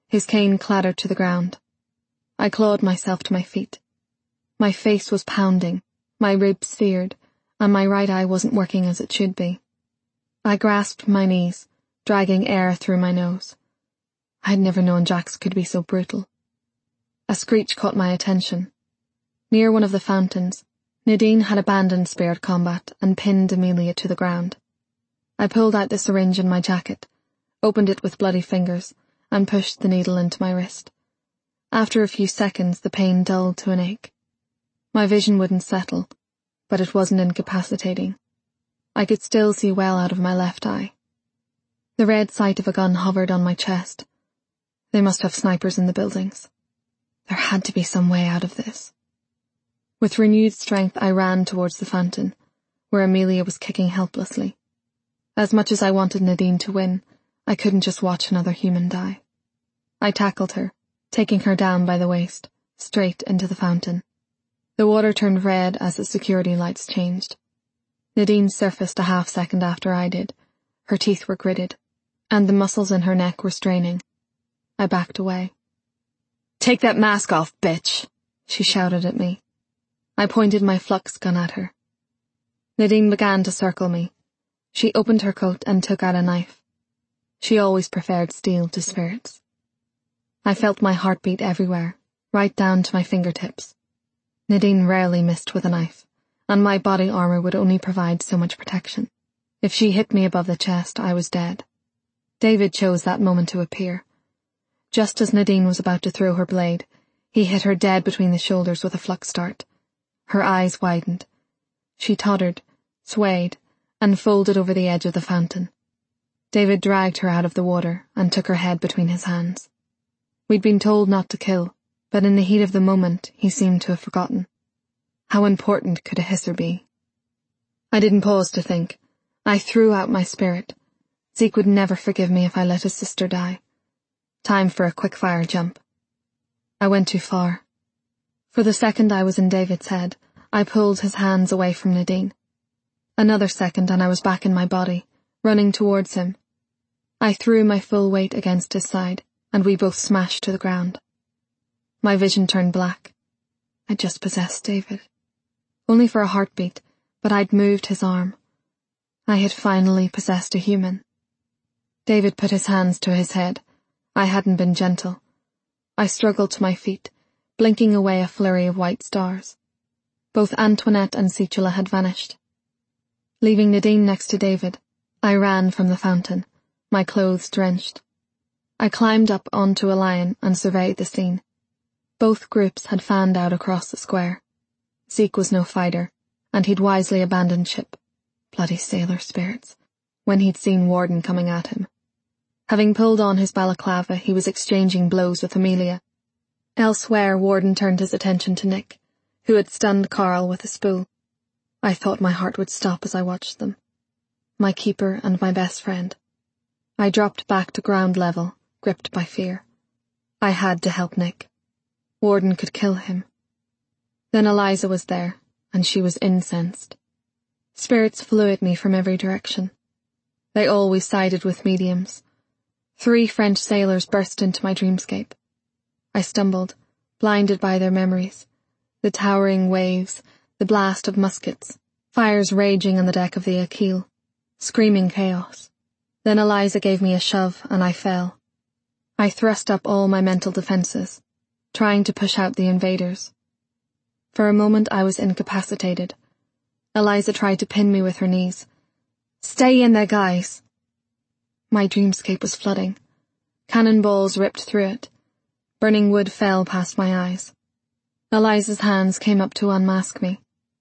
His cane clattered to the ground. I clawed myself to my feet. My face was pounding, my ribs seared, and my right eye wasn't working as it should be. I grasped my knees, dragging air through my nose. I had never known Jax could be so brutal. A screech caught my attention. Near one of the fountains, Nadine had abandoned spirit combat and pinned Amelia to the ground. I pulled out the syringe in my jacket, opened it with bloody fingers, and pushed the needle into my wrist. After a few seconds, the pain dulled to an ache. My vision wouldn't settle, but it wasn't incapacitating. I could still see well out of my left eye. The red sight of a gun hovered on my chest. They must have snipers in the buildings. There had to be some way out of this. With renewed strength, I ran towards the fountain, where Amelia was kicking helplessly. As much as I wanted Nadine to win, I couldn't just watch another human die. I tackled her, taking her down by the waist, straight into the fountain. The water turned red as the security lights changed. Nadine surfaced a half-second after I did. Her teeth were gritted, and the muscles in her neck were straining. I backed away. "Take that mask off, bitch!" she shouted at me. I pointed my flux gun at her. Nadine began to circle me. She opened her coat and took out a knife. She always preferred steel to spirits. I felt my heartbeat everywhere, right down to my fingertips. Nadine rarely missed with a knife, and my body armor would only provide so much protection. If she hit me above the chest, I was dead. David chose that moment to appear. Just as Nadine was about to throw her blade, he hit her dead between the shoulders with a flux dart. Her eyes widened. She tottered, swayed, and folded over the edge of the fountain. David dragged her out of the water and took her head between his hands. We'd been told not to kill, but in the heat of the moment, he seemed to have forgotten. How important could a hisser be? I didn't pause to think. I threw out my spirit. Zeke would never forgive me if I let his sister die. Time for a quick-fire jump. I went too far. For the second I was in David's head, I pulled his hands away from Nadine. Another second and I was back in my body, running towards him. I threw my full weight against his side, and we both smashed to the ground. My vision turned black. I'd just possessed David. Only for a heartbeat, but I'd moved his arm. I had finally possessed a human. David put his hands to his head. I hadn't been gentle. I struggled to my feet, blinking away a flurry of white stars. Both Antoinette and Situla had vanished. Leaving Nadine next to David, I ran from the fountain, my clothes drenched. I climbed up onto a lion and surveyed the scene. Both groups had fanned out across the square. Zeke was no fighter, and he'd wisely abandoned ship, bloody sailor spirits, when he'd seen Warden coming at him. Having pulled on his balaclava, he was exchanging blows with Amelia. Elsewhere, Warden turned his attention to Nick, who had stunned Carl with a spool. I thought my heart would stop as I watched them. My keeper and my best friend. I dropped back to ground level, gripped by fear. I had to help Nick. Warden could kill him. Then Eliza was there, and she was incensed. Spirits flew at me from every direction. They always sided with mediums. 3 French sailors burst into my dreamscape. I stumbled, blinded by their memories. The towering waves, the blast of muskets, fires raging on the deck of the Aquile, screaming chaos. Then Eliza gave me a shove, and I fell. I thrust up all my mental defenses, trying to push out the invaders. For a moment I was incapacitated. Eliza tried to pin me with her knees. "Stay in there, guys!" My dreamscape was flooding. Cannonballs ripped through it. Burning wood fell past my eyes. Eliza's hands came up to unmask me.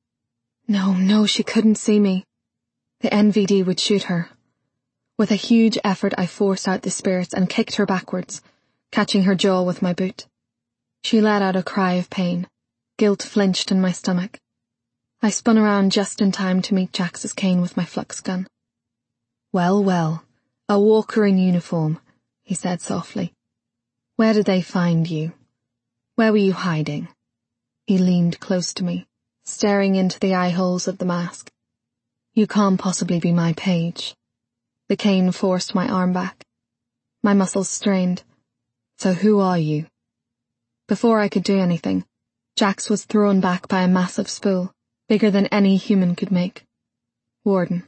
No, she couldn't see me. The NVD would shoot her. With a huge effort I forced out the spirits and kicked her backwards, catching her jaw with my boot. She let out a cry of pain. Guilt flinched in my stomach. I spun around just in time to meet Jax's cane with my flux gun. Well, a walker in uniform," he said softly. "Where did they find you? Where were you hiding?" He leaned close to me, staring into the eye holes of the mask. "You can't possibly be my page." The cane forced my arm back. My muscles strained. So who are you? Before I could do anything, Jax was thrown back by a massive spool, bigger than any human could make. Warden.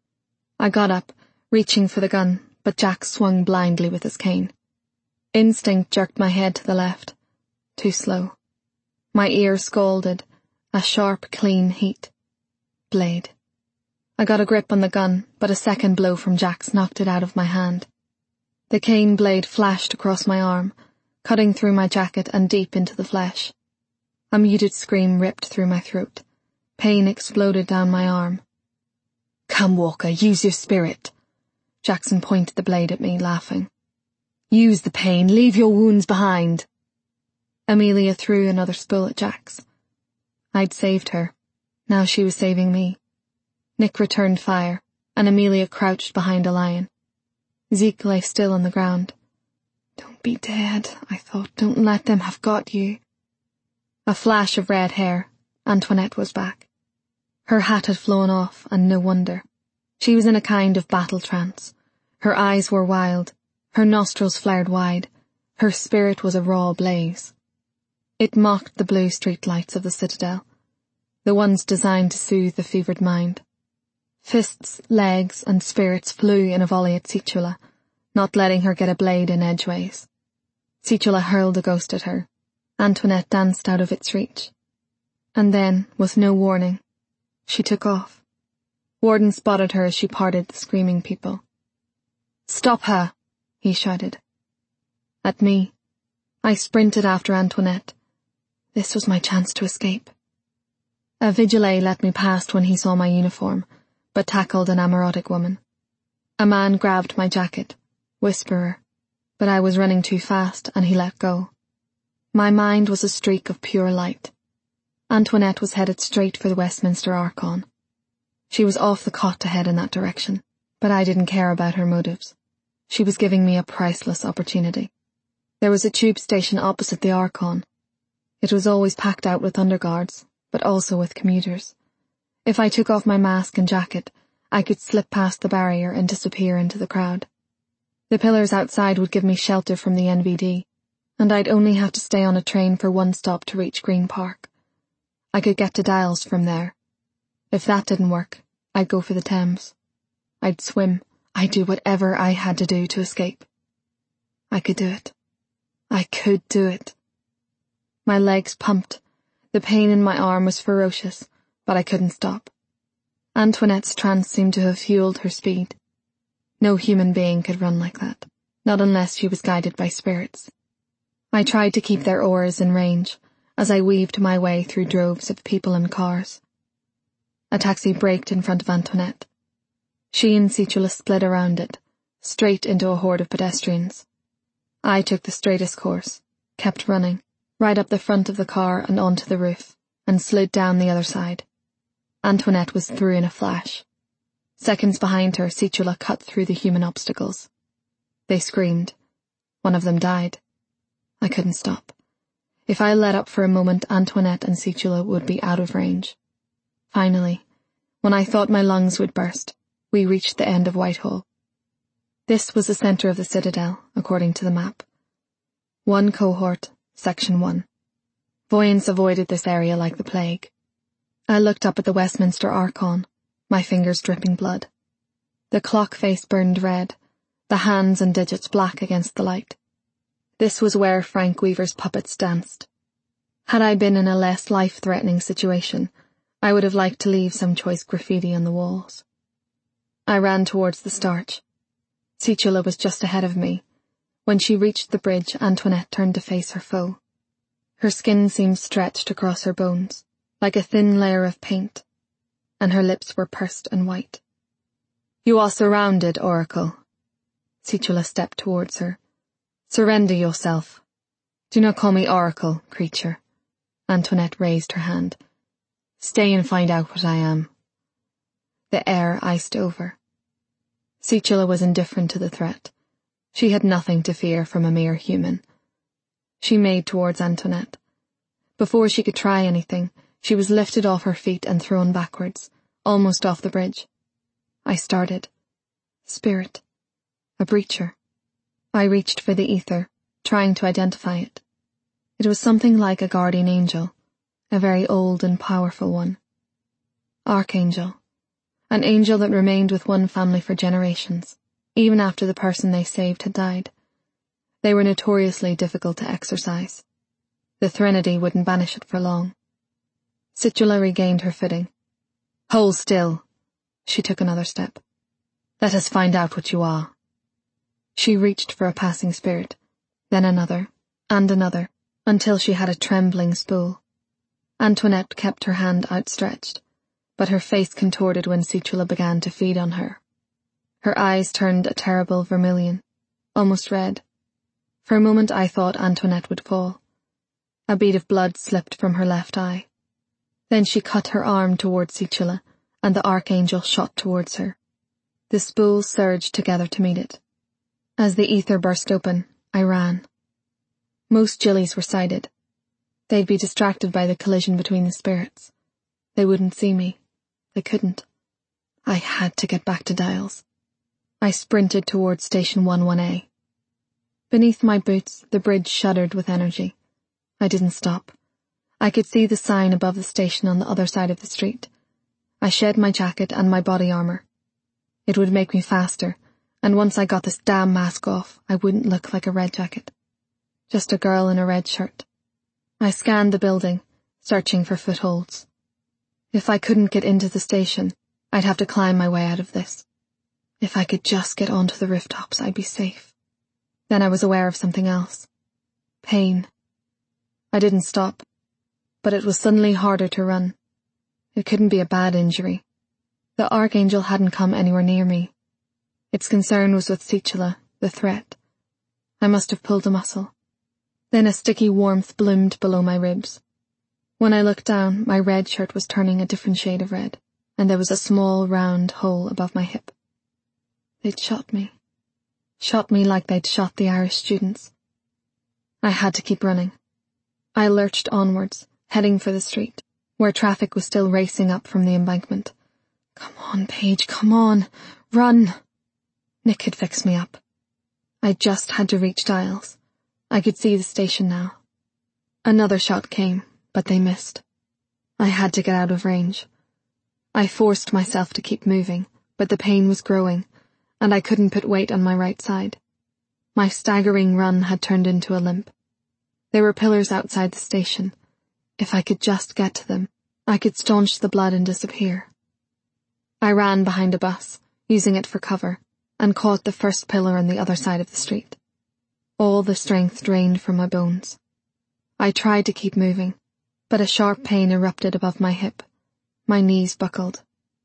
I got up, reaching for the gun, but Jax swung blindly with his cane. Instinct jerked my head to the left. Too slow. My ear scalded, a sharp, clean heat. Blade. I got a grip on the gun, but a second blow from Jax knocked it out of my hand. The cane blade flashed across my arm, cutting through my jacket and deep into the flesh. A muted scream ripped through my throat. Pain exploded down my arm. Come, Walker, use your spirit. Jackson pointed the blade at me, laughing. Use the pain, leave your wounds behind. Amelia threw another spool at Jax. I'd saved her. Now she was saving me. Nick returned fire, and Amelia crouched behind a lion. Zeke lay still on the ground. Don't be dead, I thought. Don't let them have got you. A flash of red hair. Antoinette was back. Her hat had flown off, and no wonder. She was in a kind of battle trance. Her eyes were wild. Her nostrils flared wide. Her spirit was a raw blaze. It mocked the blue street lights of the Citadel, the ones designed to soothe the fevered mind. Fists, legs, and spirits flew in a volley at Situla, not letting her get a blade in edgeways. Situla hurled a ghost at her. Antoinette danced out of its reach. And then, with no warning, she took off. Warden spotted her as she parted the screaming people. Stop her, he shouted. At me. I sprinted after Antoinette. This was my chance to escape. A vigile let me past when he saw my uniform, but tackled an Amarotic woman. A man grabbed my jacket, whisperer, but I was running too fast and he let go. My mind was a streak of pure light. Antoinette was headed straight for the Westminster Archon. She was off the cot to head in that direction, but I didn't care about her motives. She was giving me a priceless opportunity. There was a tube station opposite the Archon. It was always packed out with underguards, but also with commuters. If I took off my mask and jacket, I could slip past the barrier and disappear into the crowd. The pillars outside would give me shelter from the NVD, and I'd only have to stay on a train for one stop to reach Green Park. I could get to Dials from there. If that didn't work, I'd go for the Thames. I'd swim. I'd do whatever I had to do to escape. I could do it. I could do it. My legs pumped. The pain in my arm was ferocious, but I couldn't stop. Antoinette's trance seemed to have fueled her speed. No human being could run like that, not unless she was guided by spirits. I tried to keep their oars in range as I weaved my way through droves of people and cars. A taxi braked in front of Antoinette. She and Situla split around it, straight into a horde of pedestrians. I took the straightest course, kept running, right up the front of the car and onto the roof, and slid down the other side. Antoinette was through in a flash. Seconds behind her, Situla cut through the human obstacles. They screamed. One of them died. I couldn't stop. If I let up for a moment, Antoinette and Situla would be out of range. Finally, when I thought my lungs would burst, we reached the end of Whitehall. This was the centre of the Citadel, according to the map. 1 cohort, Section 1. Voyants avoided this area like the plague. I looked up at the Westminster Archon, my fingers dripping blood. The clock face burned red, the hands and digits black against the light. This was where Frank Weaver's puppets danced. Had I been in a less life-threatening situation, I would have liked to leave some choice graffiti on the walls. I ran towards the starch. Situla was just ahead of me. When she reached the bridge, Antoinette turned to face her foe. Her skin seemed stretched across her bones, like a thin layer of paint, and her lips were pursed and white. You are surrounded, Oracle. Situla stepped towards her. Surrender yourself. Do not call me Oracle, creature. Antoinette raised her hand. Stay and find out what I am. The air iced over. Situla was indifferent to the threat. She had nothing to fear from a mere human. She made towards Antoinette. Before she could try anything, she was lifted off her feet and thrown backwards, almost off the bridge. I started. Spirit. A breacher. I reached for the ether, trying to identify it. It was something like a guardian angel, a very old and powerful one. Archangel. An angel that remained with one family for generations, even after the person they saved had died. They were notoriously difficult to exorcise. The Threnody wouldn't banish it for long. Situla regained her footing. Hold still. She took another step. Let us find out what you are. She reached for a passing spirit, then another, and another, until she had a trembling spool. Antoinette kept her hand outstretched, but her face contorted when Situla began to feed on her. Her eyes turned a terrible vermilion, almost red. For a moment I thought Antoinette would fall. A bead of blood slipped from her left eye. Then she cut her arm towards Situla, and the archangel shot towards her. The spools surged together to meet it. As the ether burst open, I ran. Most gillies were sighted. They'd be distracted by the collision between the spirits. They wouldn't see me. They couldn't. I had to get back to Dials. I sprinted towards Station 11A. Beneath my boots, the bridge shuddered with energy. I didn't stop. I could see the sign above the station on the other side of the street. I shed my jacket and my body armor. It would make me faster, and once I got this damn mask off, I wouldn't look like a red jacket. Just a girl in a red shirt. I scanned the building, searching for footholds. If I couldn't get into the station, I'd have to climb my way out of this. If I could just get onto the rooftops, I'd be safe. Then I was aware of something else. Pain. I didn't stop, but it was suddenly harder to run. It couldn't be a bad injury. The Archangel hadn't come anywhere near me. Its concern was with Situla, the threat. I must have pulled a muscle. Then a sticky warmth bloomed below my ribs. When I looked down, my red shirt was turning a different shade of red, and there was a small round hole above my hip. They'd shot me. Shot me like they'd shot the Irish students. I had to keep running. I lurched onwards, heading for the street, where traffic was still racing up from the embankment. Come on, Paige, come on. Run. Nick had fixed me up. I just had to reach Dials. I could see the station now. Another shot came, but they missed. I had to get out of range. I forced myself to keep moving, but the pain was growing, and I couldn't put weight on my right side. My staggering run had turned into a limp. There were pillars outside the station. If I could just get to them, I could staunch the blood and disappear. I ran behind a bus, using it for cover, and caught the first pillar on the other side of the street. All the strength drained from my bones. I tried to keep moving, but a sharp pain erupted above my hip. My knees buckled.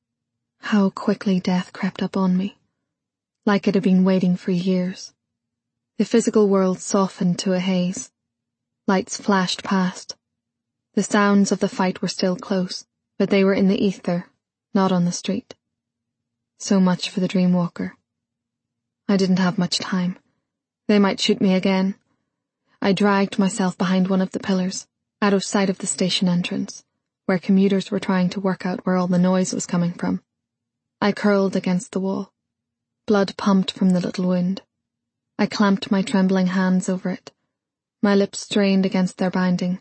How quickly death crept up on me, like it had been waiting for years. The physical world softened to a haze. Lights flashed past. The sounds of the fight were still close, but they were in the ether, not on the street. So much for the Dreamwalker. I didn't have much time. They might shoot me again. I dragged myself behind one of the pillars, out of sight of the station entrance, where commuters were trying to work out where all the noise was coming from. I curled against the wall. Blood pumped from the little wound. I clamped my trembling hands over it. My lips strained against their binding.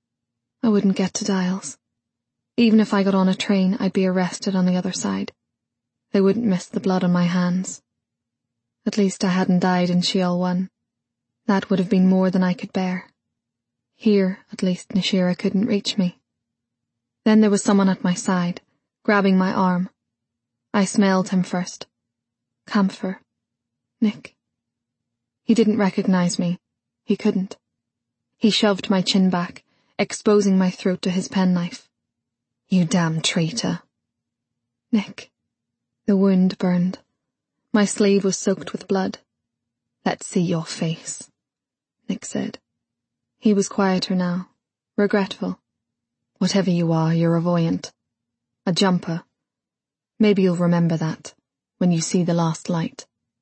I wouldn't get to Dials. Even if I got on a train, I'd be arrested on the other side. They wouldn't miss the blood on my hands. At least I hadn't died in Sheol 1. That would have been more than I could bear. Here, at least, Nashira couldn't reach me. Then there was someone at my side, grabbing my arm. I smelled him first. Camphor. Nick. He didn't recognize me. He couldn't. He shoved my chin back, exposing my throat to his penknife. You damn traitor. Nick. The wound burned. My sleeve was soaked with blood. Let's see your face, Nick said. He was quieter now, regretful. Whatever you are, you're a voyant. A jumper. Maybe you'll remember that, when you see the last light.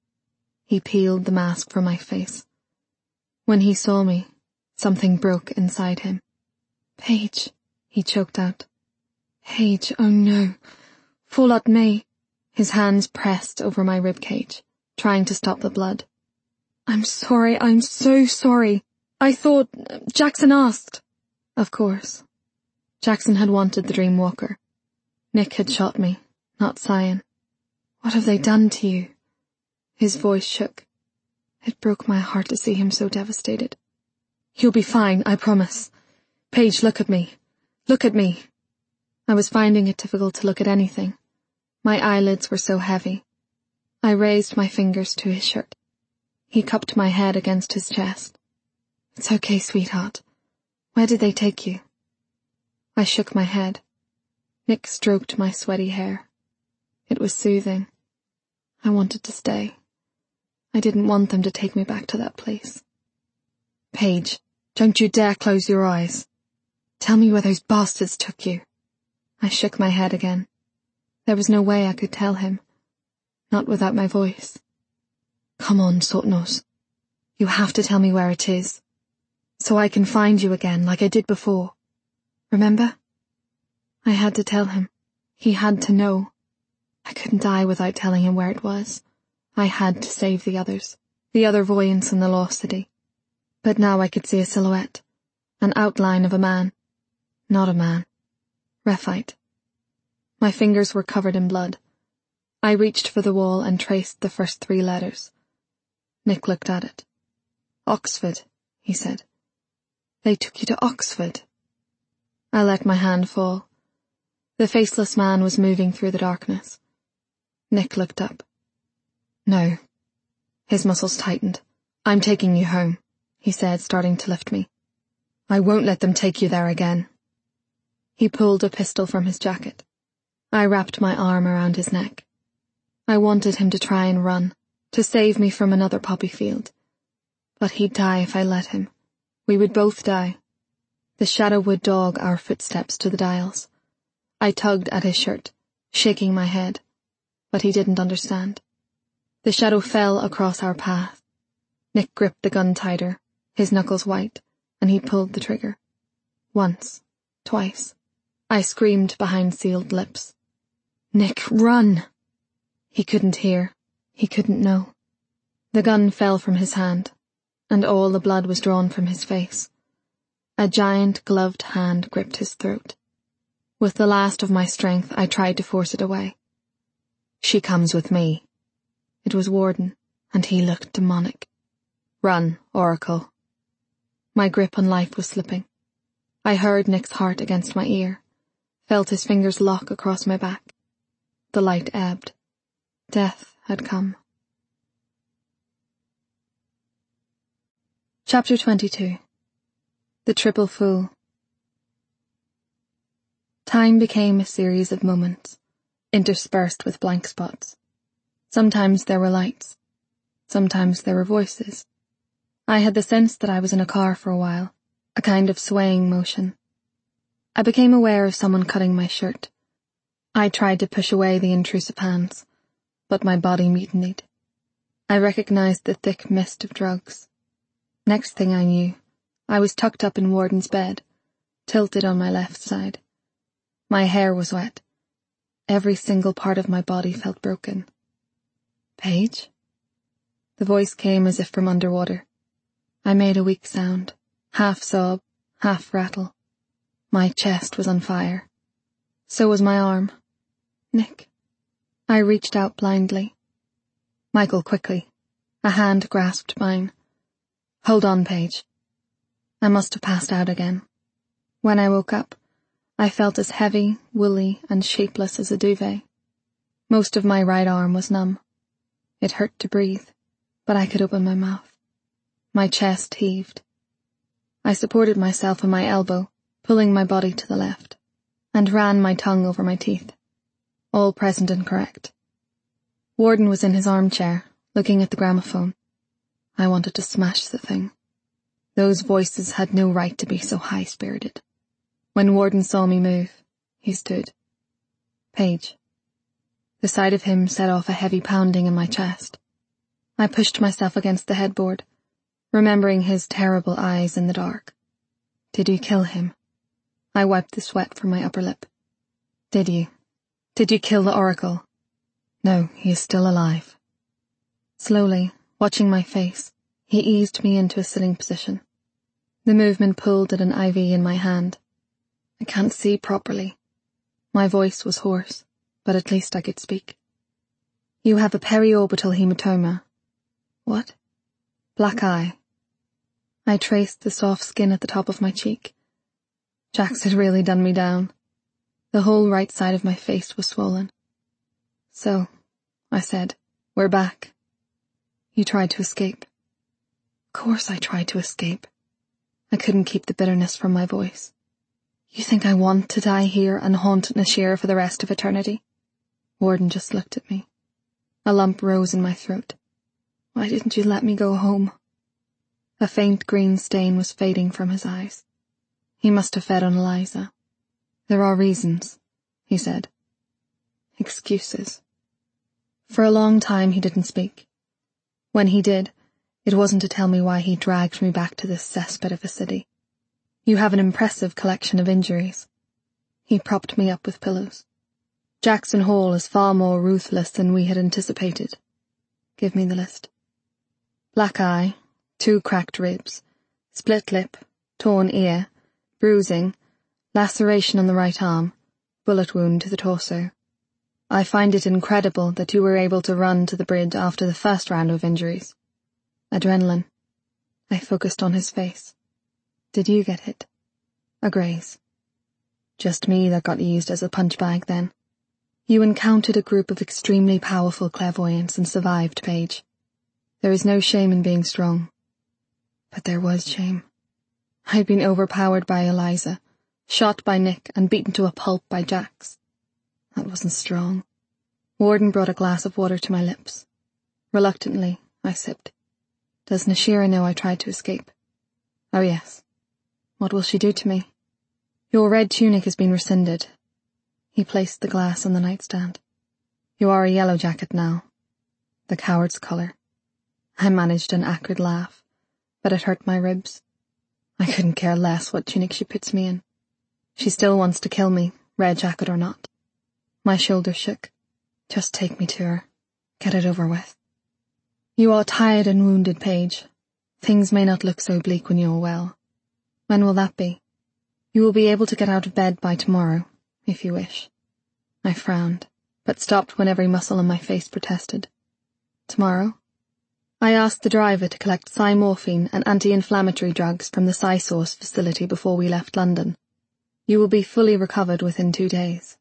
He peeled the mask from my face. When he saw me, something broke inside him. Paige, he choked out. Paige, oh no. Fall at me. His hands pressed over my ribcage, trying to stop the blood. I'm sorry, I'm so sorry. I thought Jackson asked. Of course. Jackson had wanted the Dreamwalker. Nick had shot me, not Cyan. What have they done to you? His voice shook. It broke my heart to see him so devastated. You'll be fine, I promise. Paige, look at me. Look at me. I was finding it difficult to look at anything. My eyelids were so heavy. I raised my fingers to his shirt. He cupped my head against his chest. It's okay, sweetheart. Where did they take you? I shook my head. Nick stroked my sweaty hair. It was soothing. I wanted to stay. I didn't want them to take me back to that place. Paige, don't you dare close your eyes. Tell me where those bastards took you. I shook my head again. There was no way I could tell him. Not without my voice. Come on, Sotnos. You have to tell me where it is. So I can find you again like I did before. Remember? I had to tell him. He had to know. I couldn't die without telling him where it was. I had to save the others, the other voyants in the Lost City. But now I could see a silhouette, an outline of a man. Not a man. Rephite. My fingers were covered in blood. I reached for the wall and traced the first 3 letters. Nick looked at it. Oxford, he said. They took you to Oxford. I let my hand fall. The faceless man was moving through the darkness. Nick looked up. No. His muscles tightened. I'm taking you home, he said, starting to lift me. I won't let them take you there again. He pulled a pistol from his jacket. I wrapped my arm around his neck. I wanted him to try and run, to save me from another poppy field. But he'd die if I let him. We would both die. The shadow would dog our footsteps to the dials. I tugged at his shirt, shaking my head, but he didn't understand. The shadow fell across our path. Nick gripped the gun tighter, his knuckles white, and he pulled the trigger. Once, twice. I screamed behind sealed lips. Nick, run! He couldn't hear. He couldn't know. The gun fell from his hand, and all the blood was drawn from his face. A giant gloved hand gripped his throat. With the last of my strength, I tried to force it away. She comes with me. It was Warden, and he looked demonic. Run, Oracle. My grip on life was slipping. I heard Nick's heart against my ear, felt his fingers lock across my back. The light ebbed. Death had come. Chapter 22. The Triple Fool. Time became a series of moments, interspersed with blank spots. Sometimes there were lights. Sometimes there were voices. I had the sense that I was in a car for a while, a kind of swaying motion. I became aware of someone cutting my shirt. I tried to push away the intrusive hands, but my body mutinied. I recognized the thick mist of drugs. Next thing I knew, I was tucked up in Warden's bed, tilted on my left side. My hair was wet. Every single part of my body felt broken. Paige? The voice came as if from underwater. I made a weak sound, half sob, half rattle. My chest was on fire. So was my arm. Nick. I reached out blindly. Michael, quickly. A hand grasped mine. Hold on, Paige. I must have passed out again. When I woke up, I felt as heavy, woolly, and shapeless as a duvet. Most of my right arm was numb. It hurt to breathe, but I could open my mouth. My chest heaved. I supported myself on my elbow, pulling my body to the left, and ran my tongue over my teeth. All present and correct. Warden was in his armchair, looking at the gramophone. I wanted to smash the thing. Those voices had no right to be so high-spirited. When Warden saw me move, he stood. Paige. The sight of him set off a heavy pounding in my chest. I pushed myself against the headboard, remembering his terrible eyes in the dark. Did you kill him? I wiped the sweat from my upper lip. Did you? Did you kill the Oracle? No, he is still alive. Slowly, watching my face, He eased me into a sitting position. The movement pulled at an IV in my hand. I can't see properly. My voice was hoarse, but at least I could speak. You have a periorbital hematoma. What? Black eye. I traced the soft skin at the top of my cheek. Jax had really done me down. The whole right side of my face was swollen. So, I said, we're back. You tried to escape. Of course I tried to escape. I couldn't keep the bitterness from my voice. You think I want to die here and haunt Nashira for the rest of eternity? Warden just looked at me. A lump rose in my throat. Why didn't you let me go home? A faint green stain was fading from his eyes. He must have fed on Eliza. There are reasons, he said. Excuses. For a long time he didn't speak. When he did, it wasn't to tell me why he dragged me back to this cesspit of a city. You have an impressive collection of injuries. He propped me up with pillows. Jackson Hall is far more ruthless than we had anticipated. Give me the list. Black eye, 2 cracked ribs, split lip, torn ear, bruising, laceration on the right arm, bullet wound to the torso. I find it incredible that you were able to run to the bridge after the first round of injuries. Adrenaline. I focused on his face. Did you get hit? A graze. Just me that got used as a punch bag then. You encountered a group of extremely powerful clairvoyants and survived, Paige. There is no shame in being strong. But there was shame. I'd been overpowered by Eliza, shot by Nick and beaten to a pulp by Jax. That wasn't strong. Warden brought a glass of water to my lips. Reluctantly, I sipped. Does Nashira know I tried to escape? Oh yes. What will she do to me? Your red tunic has been rescinded. He placed the glass on the nightstand. You are a yellow jacket now. The coward's colour. I managed an acrid laugh, but it hurt my ribs. I couldn't care less what tunic she puts me in. She still wants to kill me, red jacket or not. My shoulders shook. Just take me to her. Get it over with. You are tired and wounded, Paige. Things may not look so bleak when you are well. When will that be? You will be able to get out of bed by tomorrow, if you wish. I frowned, but stopped when every muscle in my face protested. Tomorrow? I asked the driver to collect morphine and anti-inflammatory drugs from the Source facility before we left London. You will be fully recovered within 2 days.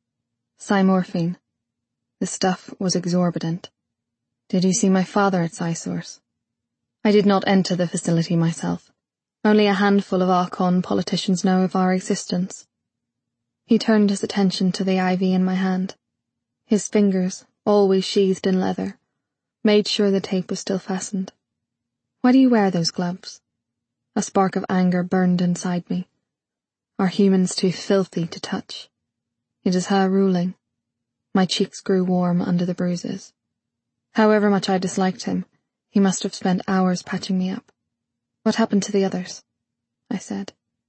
Morphine. The stuff was exorbitant. Did you see my father at Source? I did not enter the facility myself. Only a handful of Archon politicians know of our existence. He turned his attention to the IV in my hand. His fingers, always sheathed in leather, made sure the tape was still fastened. Why do you wear those gloves? A spark of anger burned inside me. Are humans too filthy to touch? It is her ruling. My cheeks grew warm under the bruises. However much I disliked him, he must have spent hours patching me up. What happened to the others? I said.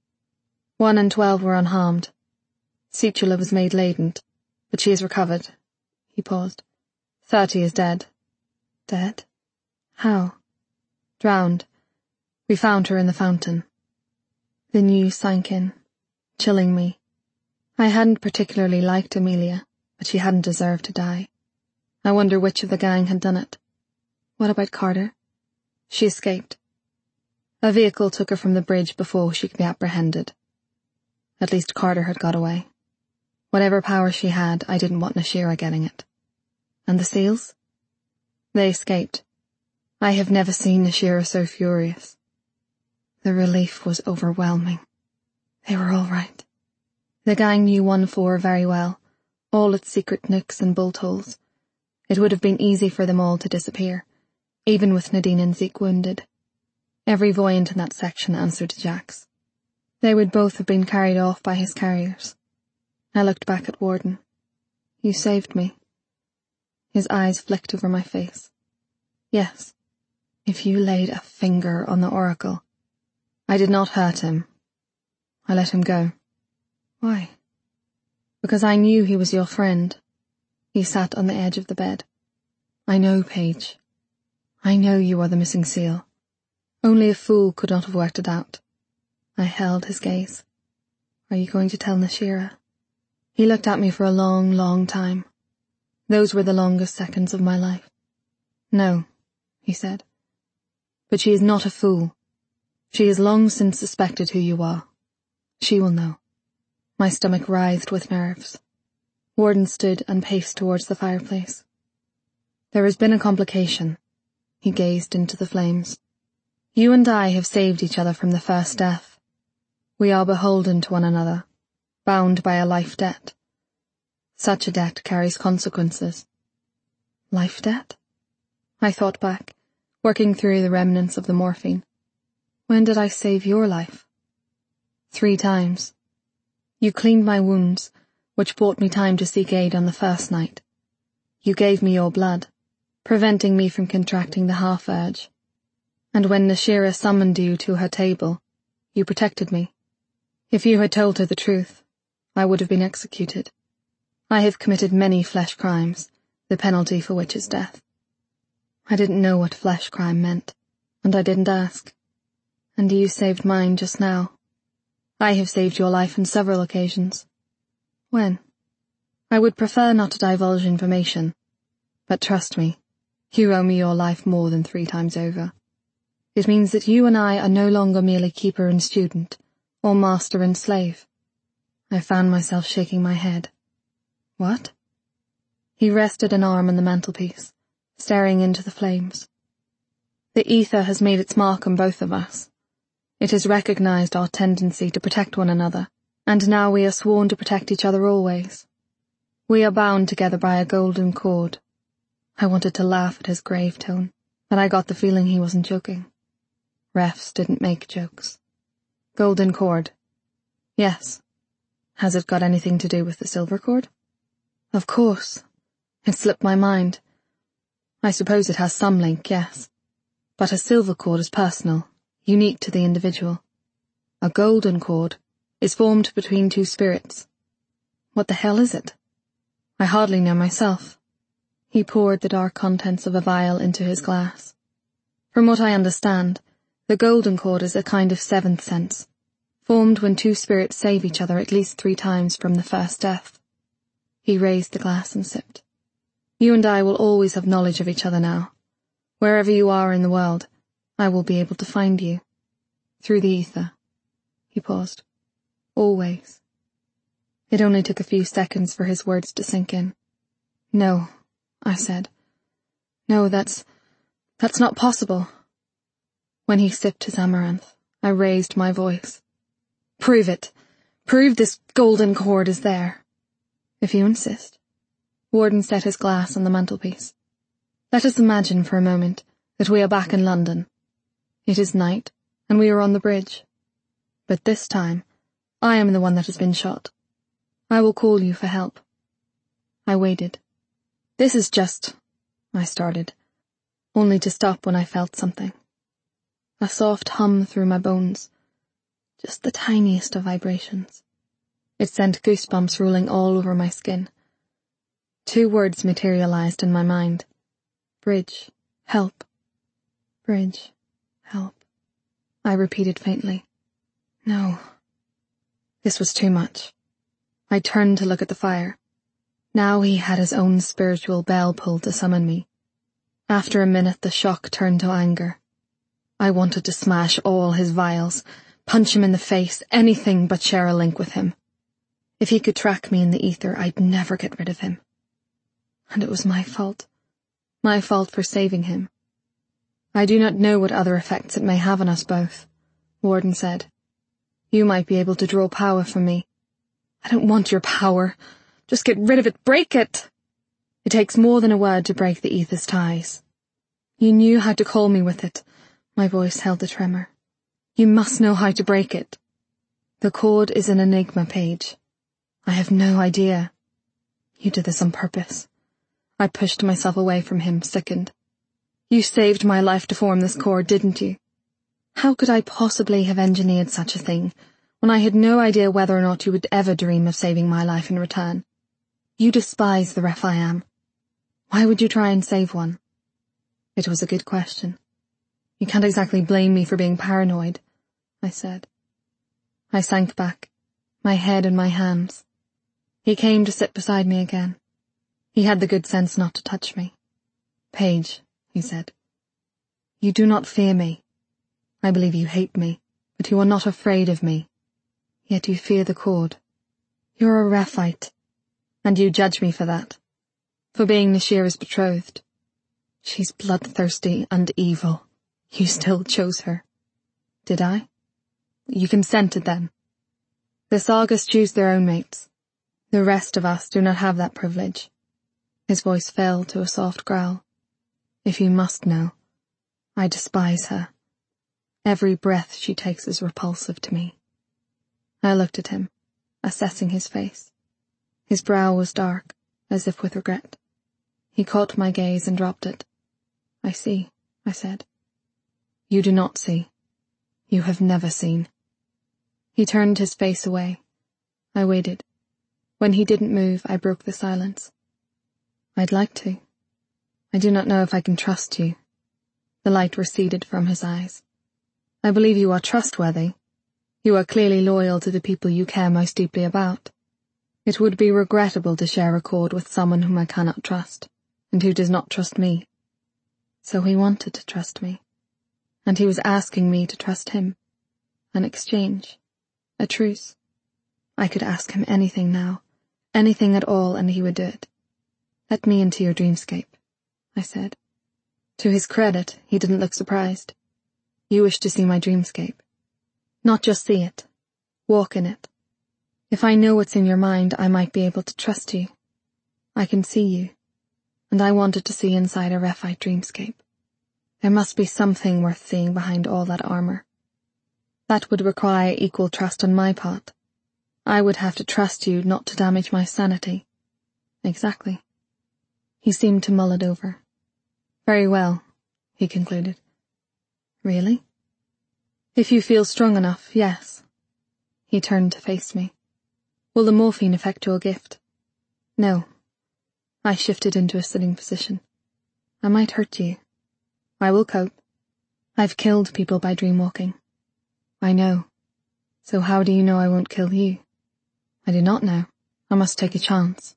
1 and 12 were unharmed. Citula was made latent, but she is recovered. He paused. 30 is dead. Dead? How? Drowned. We found her in the fountain. The news sank in, chilling me. I hadn't particularly liked Amelia, but she hadn't deserved to die. I wonder which of the gang had done it. What about Carter? She escaped. A vehicle took her from the bridge before she could be apprehended. At least Carter had got away. Whatever power she had, I didn't want Nashira getting it. And the seals? They escaped. I have never seen Nashira so furious. The relief was overwhelming. They were all right. The gang knew 1-4 very well, all its secret nooks and bolt holes. It would have been easy for them all to disappear, even with Nadine and Zeke wounded. Every voyant in that section answered to Jax. They would both have been carried off by his carriers. I looked back at Warden. You saved me. His eyes flicked over my face. Yes, if you laid a finger on the oracle. I did not hurt him. I let him go. Why? Because I knew he was your friend. He sat on the edge of the bed. I know, Paige. I know you are the missing seal. Only a fool could not have worked it out. I held his gaze. Are you going to tell Nashira? He looked at me for a long, long time. Those were the longest seconds of my life. No, he said. But she is not a fool. She has long since suspected who you are. She will know. My stomach writhed with nerves. Warden stood and paced towards the fireplace. There has been a complication. He gazed into the flames. You and I have saved each other from the first death. We are beholden to one another, bound by a life debt. Such a debt carries consequences. Life debt? I thought back, working through the remnants of the morphine. When did I save your life? 3 times. You cleaned my wounds, which bought me time to seek aid on the first night. You gave me your blood, preventing me from contracting the half-urge. And when Nashira summoned you to her table, you protected me. If you had told her the truth, I would have been executed. I have committed many flesh crimes, the penalty for which is death. I didn't know what flesh crime meant, and I didn't ask. And you saved mine just now. I have saved your life on several occasions. When? I would prefer not to divulge information, but trust me, you owe me your life more than 3 times over. It means that you and I are no longer merely keeper and student, or master and slave. I found myself shaking my head. What? He rested an arm on the mantelpiece, staring into the flames. The ether has made its mark on both of us. It has recognized our tendency to protect one another, and now we are sworn to protect each other always. We are bound together by a golden cord. I wanted to laugh at his grave tone, but I got the feeling he wasn't joking. Refs didn't make jokes. Golden cord. Yes. Has it got anything to do with the silver cord? Of course. It slipped my mind. I suppose it has some link, yes. But a silver cord is personal, unique to the individual. A golden cord is formed between 2 spirits. What the hell is it? I hardly know myself. He poured the dark contents of a vial into his glass. From what I understand, the golden cord is a kind of 7th sense, formed when 2 spirits save each other at least 3 times from the first death. He raised the glass and sipped. You and I will always have knowledge of each other now. Wherever you are in the world, I will be able to find you. Through the ether. He paused. Always. It only took a few seconds for his words to sink in. No, I said. No, that's not possible. When he sipped his amaranth, I raised my voice. Prove it. Prove this golden cord is there. If you insist. Warden set his glass on the mantelpiece. Let us imagine for a moment that we are back in London. It is night, and we are on the bridge. But this time, I am the one that has been shot. I will call you for help. I waited. This is just... I started, only to stop when I felt something. A soft hum through my bones. Just the tiniest of vibrations. It sent goosebumps rolling all over my skin. 2 words materialized in my mind. Bridge, help. Bridge, help. I repeated faintly. No. This was too much. I turned to look at the fire. Now he had his own spiritual bell pull to summon me. After a minute the shock turned to anger. I wanted to smash all his vials, punch him in the face, anything but share a link with him. If he could track me in the ether, I'd never get rid of him. And it was my fault. My fault for saving him. I do not know what other effects it may have on us both, Warden said. You might be able to draw power from me. I don't want your power. Just get rid of it. Break it. It takes more than a word to break the ether's ties. You knew how to call me with it. My voice held a tremor. You must know how to break it. The cord is an enigma, Paige. I have no idea. You did this on purpose. I pushed myself away from him, sickened. You saved my life to form this cord, didn't you? How could I possibly have engineered such a thing, when I had no idea whether or not you would ever dream of saving my life in return? You despise the ref I am. Why would you try and save one? It was a good question. You can't exactly blame me for being paranoid, I said. I sank back, my head in my hands. He came to sit beside me again. He had the good sense not to touch me. Paige, he said, you do not fear me. I believe you hate me, but you are not afraid of me. Yet you fear the cord. You're a Rephite, and you judge me for that, for being Nashira's betrothed. She's bloodthirsty and evil. You still chose her. Did I? You consented then. The Sagas choose their own mates. The rest of us do not have that privilege. His voice fell to a soft growl. If you must know, I despise her. Every breath she takes is repulsive to me. I looked at him, assessing his face. His brow was dark, as if with regret. He caught my gaze and dropped it. I see, I said. You do not see. You have never seen. He turned his face away. I waited. When he didn't move, I broke the silence. I'd like to. I do not know if I can trust you. The light receded from his eyes. I believe you are trustworthy. You are clearly loyal to the people you care most deeply about. It would be regrettable to share a cord with someone whom I cannot trust, and who does not trust me. So he wanted to trust me. And he was asking me to trust him. An exchange. A truce. I could ask him anything now. Anything at all, and he would do it. Let me into your dreamscape, I said. To his credit, he didn't look surprised. You wish to see my dreamscape. Not just see it. Walk in it. If I know what's in your mind, I might be able to trust you. I can see you. And I wanted to see inside a Rephite dreamscape. There must be something worth seeing behind all that armor. That would require equal trust on my part. I would have to trust you not to damage my sanity. Exactly. He seemed to mull it over. Very well, he concluded. Really? If you feel strong enough, yes. He turned to face me. Will the morphine affect your gift? No. I shifted into a sitting position. I might hurt you. I will cope. I've killed people by dreamwalking. I know. So how do you know I won't kill you? I do not know. I must take a chance.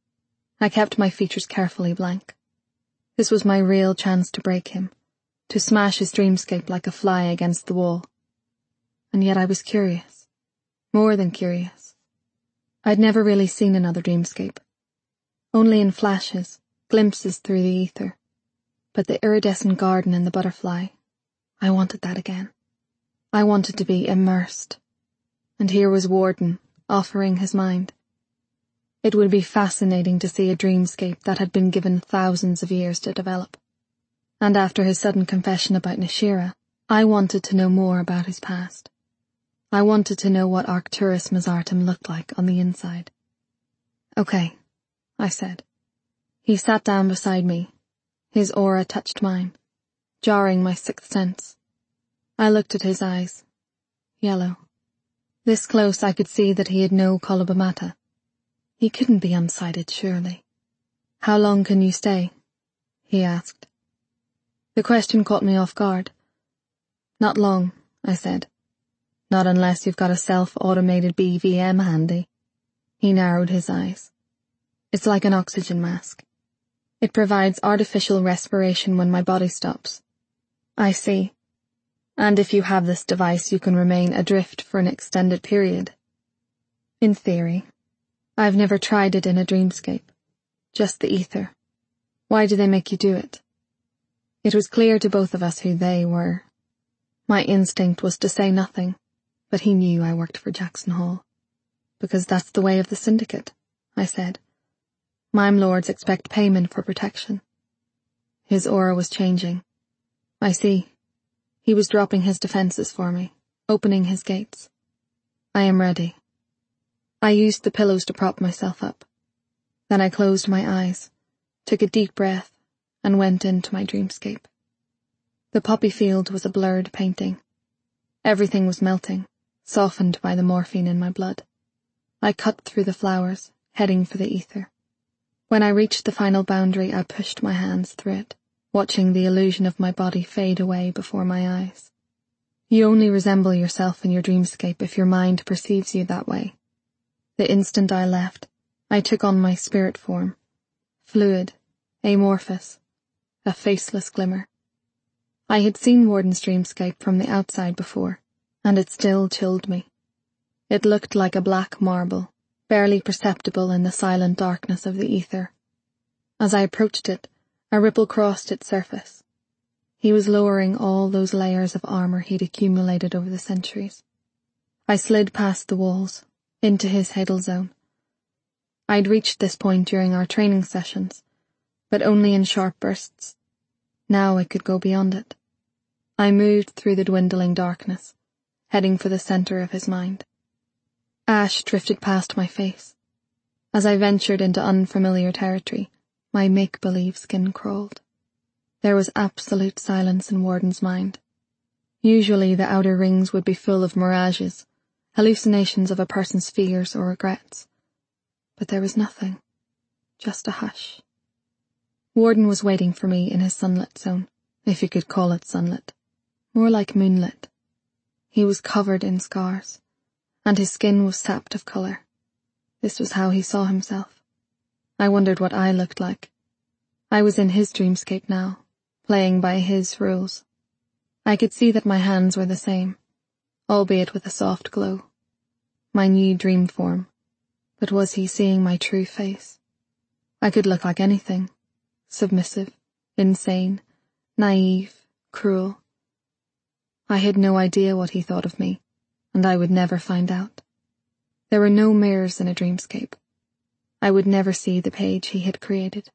I kept my features carefully blank. This was my real chance to break him, to smash his dreamscape like a fly against the wall. And yet I was curious. More than curious. I'd never really seen another dreamscape. Only in flashes, glimpses through the ether. But the iridescent garden and the butterfly, I wanted that again. I wanted to be immersed. And here was Warden, offering his mind. It would be fascinating to see a dreamscape that had been given thousands of years to develop. And after his sudden confession about Nashira, I wanted to know more about his past. I wanted to know what Arcturus Mazartem looked like on the inside. Okay, I said. He sat down beside me. His aura touched mine, jarring my sixth sense. I looked at his eyes. Yellow. This close I could see that he had no colobomata. He couldn't be unsighted, surely. How long can you stay? He asked. The question caught me off guard. Not long, I said. Not unless you've got a self-automated BVM handy. He narrowed his eyes. It's like an oxygen mask. It provides artificial respiration when my body stops. I see. And if you have this device, you can remain adrift for an extended period. In theory. I've never tried it in a dreamscape. Just the ether. Why do they make you do it? It was clear to both of us who they were. My instinct was to say nothing, but he knew I worked for Jackson Hall. Because that's the way of the syndicate, I said. Mime lords expect payment for protection. His aura was changing. I see. He was dropping his defenses for me, opening his gates. I am ready. I used the pillows to prop myself up. Then I closed my eyes, took a deep breath, and went into my dreamscape. The poppy field was a blurred painting. Everything was melting, softened by the morphine in my blood. I cut through the flowers, heading for the ether. When I reached the final boundary, I pushed my hands through it, watching the illusion of my body fade away before my eyes. You only resemble yourself in your dreamscape if your mind perceives you that way. The instant I left, I took on my spirit form, fluid, amorphous, a faceless glimmer. I had seen Warden's dreamscape from the outside before, and it still chilled me. It looked like a black marble, barely perceptible in the silent darkness of the ether. As I approached it, a ripple crossed its surface. He was lowering all those layers of armor he'd accumulated over the centuries. I slid past the walls, into his Hadal zone. I'd reached this point during our training sessions, but only in sharp bursts. Now I could go beyond it. I moved through the dwindling darkness, heading for the center of his mind. Ash drifted past my face. As I ventured into unfamiliar territory, my make-believe skin crawled. There was absolute silence in Warden's mind. Usually the outer rings would be full of mirages, hallucinations of a person's fears or regrets. But there was nothing, just a hush. Warden was waiting for me in his sunlit zone, if you could call it sunlit, more like moonlit. He was covered in scars, and his skin was sapped of color. This was how he saw himself. I wondered what I looked like. I was in his dreamscape now, playing by his rules. I could see that my hands were the same, albeit with a soft glow. My new dream form. But was he seeing my true face? I could look like anything. Submissive, insane, naive, cruel. I had no idea what he thought of me, and I would never find out. There were no mirrors in a dreamscape. I would never see the page he had created.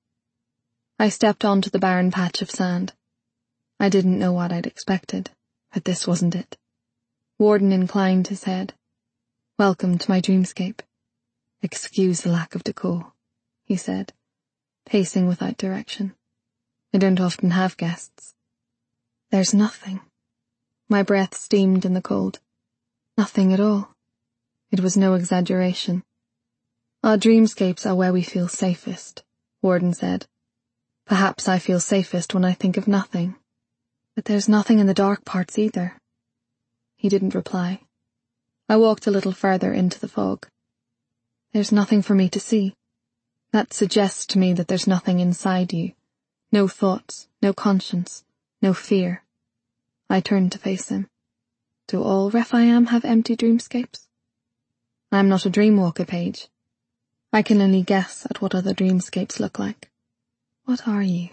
I stepped onto the barren patch of sand. I didn't know what I'd expected, but this wasn't it. Warden inclined his head. Welcome to my dreamscape. Excuse the lack of decor, he said, pacing without direction. I don't often have guests. There's nothing. My breath steamed in the cold. Nothing at all. It was no exaggeration. Our dreamscapes are where we feel safest, Warden said. Perhaps I feel safest when I think of nothing. But there's nothing in the dark parts either. He didn't reply. I walked a little further into the fog. There's nothing for me to see. That suggests to me that there's nothing inside you. No thoughts, no conscience, no fear. I turned to face him. Do all Rephaim have empty dreamscapes? I'm not a dreamwalker, Paige. I can only guess at what other dreamscapes look like. What are you?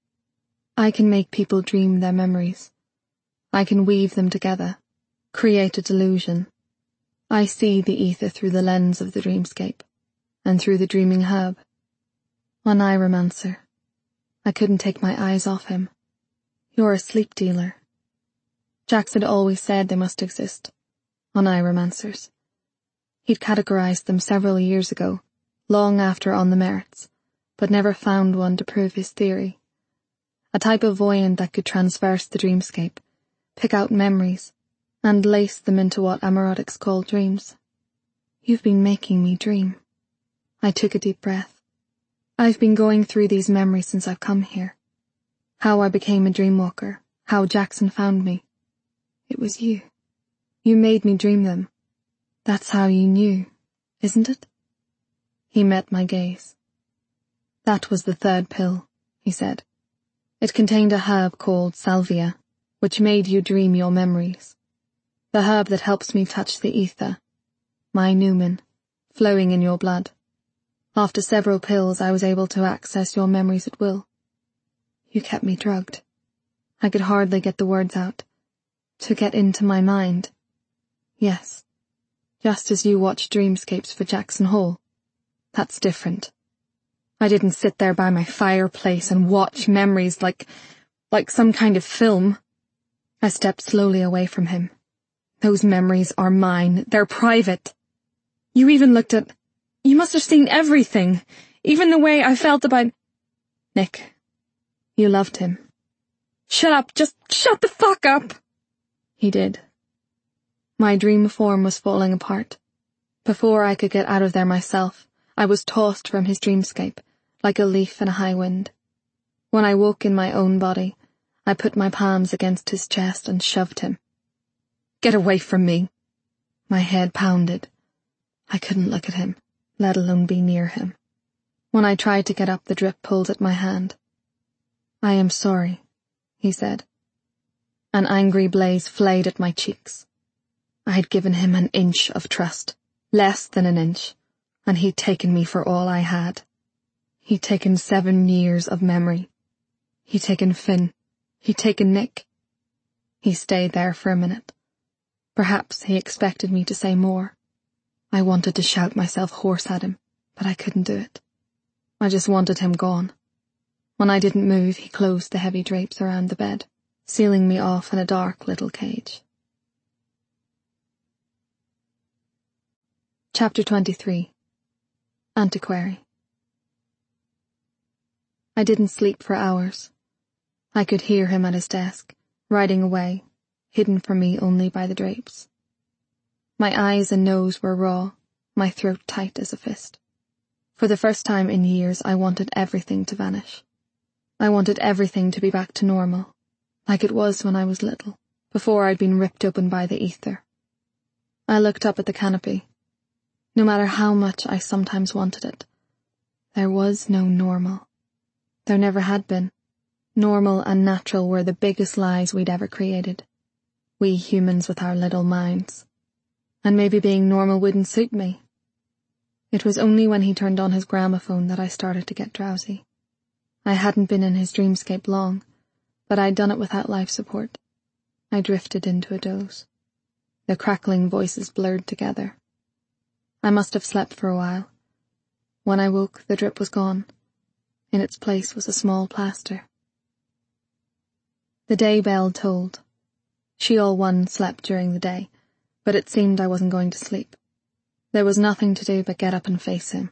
I can make people dream their memories. I can weave them together, create a delusion. I see the ether through the lens of the dreamscape, and through the dreaming herb. Oneiromancer. I couldn't take my eyes off him. You're a sleep dealer. Jax had always said they must exist. Oneiromancers. He'd categorized them several years ago, long after On the Merits, but never found one to prove his theory. A type of voyant that could transverse the dreamscape, pick out memories, and lace them into what Amerotics call dreams. You've been making me dream. I took a deep breath. I've been going through these memories since I've come here. How I became a dreamwalker, how Jackson found me. It was you. You made me dream them. That's how you knew, isn't it? He met my gaze. That was the third pill, he said. It contained a herb called salvia, which made you dream your memories. The herb that helps me touch the ether, my numen, flowing in your blood. After several pills, I was able to access your memories at will. You kept me drugged. I could hardly get the words out. To get into my mind. Yes, just as you watch dreamscapes for Jackson Hall. That's different. I didn't sit there by my fireplace and watch memories like some kind of film. I stepped slowly away from him. Those memories are mine. They're private. You even looked at... You must have seen everything, even the way I felt about... Nick, you loved him. Shut up, just shut the fuck up! He did. My dream form was falling apart. Before I could get out of there myself, I was tossed from his dreamscape, like a leaf in a high wind. When I woke in my own body, I put my palms against his chest and shoved him. "Get away from me!" My head pounded. I couldn't look at him, let alone be near him. When I tried to get up, the drip pulled at my hand. "I am sorry," he said. An angry blaze flayed at my cheeks. I had given him an inch of trust, less than an inch, and he'd taken me for all I had. He'd taken 7 years of memory. He'd taken Finn. He'd taken Nick. He stayed there for a minute. Perhaps he expected me to say more. I wanted to shout myself hoarse at him, but I couldn't do it. I just wanted him gone. When I didn't move, he closed the heavy drapes around the bed, sealing me off in a dark little cage. Chapter 23. Antiquary. I didn't sleep for hours. I could hear him at his desk, writing away, hidden from me only by the drapes. My eyes and nose were raw, my throat tight as a fist. For the first time in years, I wanted everything to vanish. I wanted everything to be back to normal, like it was when I was little, before I'd been ripped open by the ether. I looked up at the canopy. No matter how much I sometimes wanted it, there was no normal. There never had been. Normal and natural were the biggest lies we'd ever created. We humans with our little minds. And maybe being normal wouldn't suit me. It was only when he turned on his gramophone that I started to get drowsy. I hadn't been in his dreamscape long, but I'd done it without life support. I drifted into a doze. The crackling voices blurred together. I must have slept for a while. When I woke, the drip was gone. In its place was a small plaster. The day bell tolled. Sheol 1 slept during the day, but it seemed I wasn't going to sleep. There was nothing to do but get up and face him.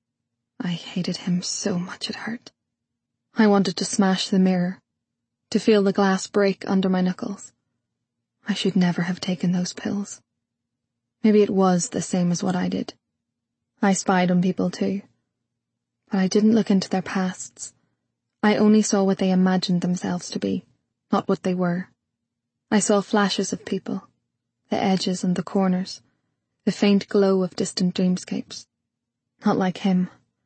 I hated him so much it hurt. I wanted to smash the mirror, to feel the glass break under my knuckles. I should never have taken those pills. Maybe it was the same as what I did. I spied on people too. But I didn't look into their pasts. I only saw what they imagined themselves to be, not what they were. I saw flashes of people, the edges and the corners, the faint glow of distant dreamscapes. Not like him.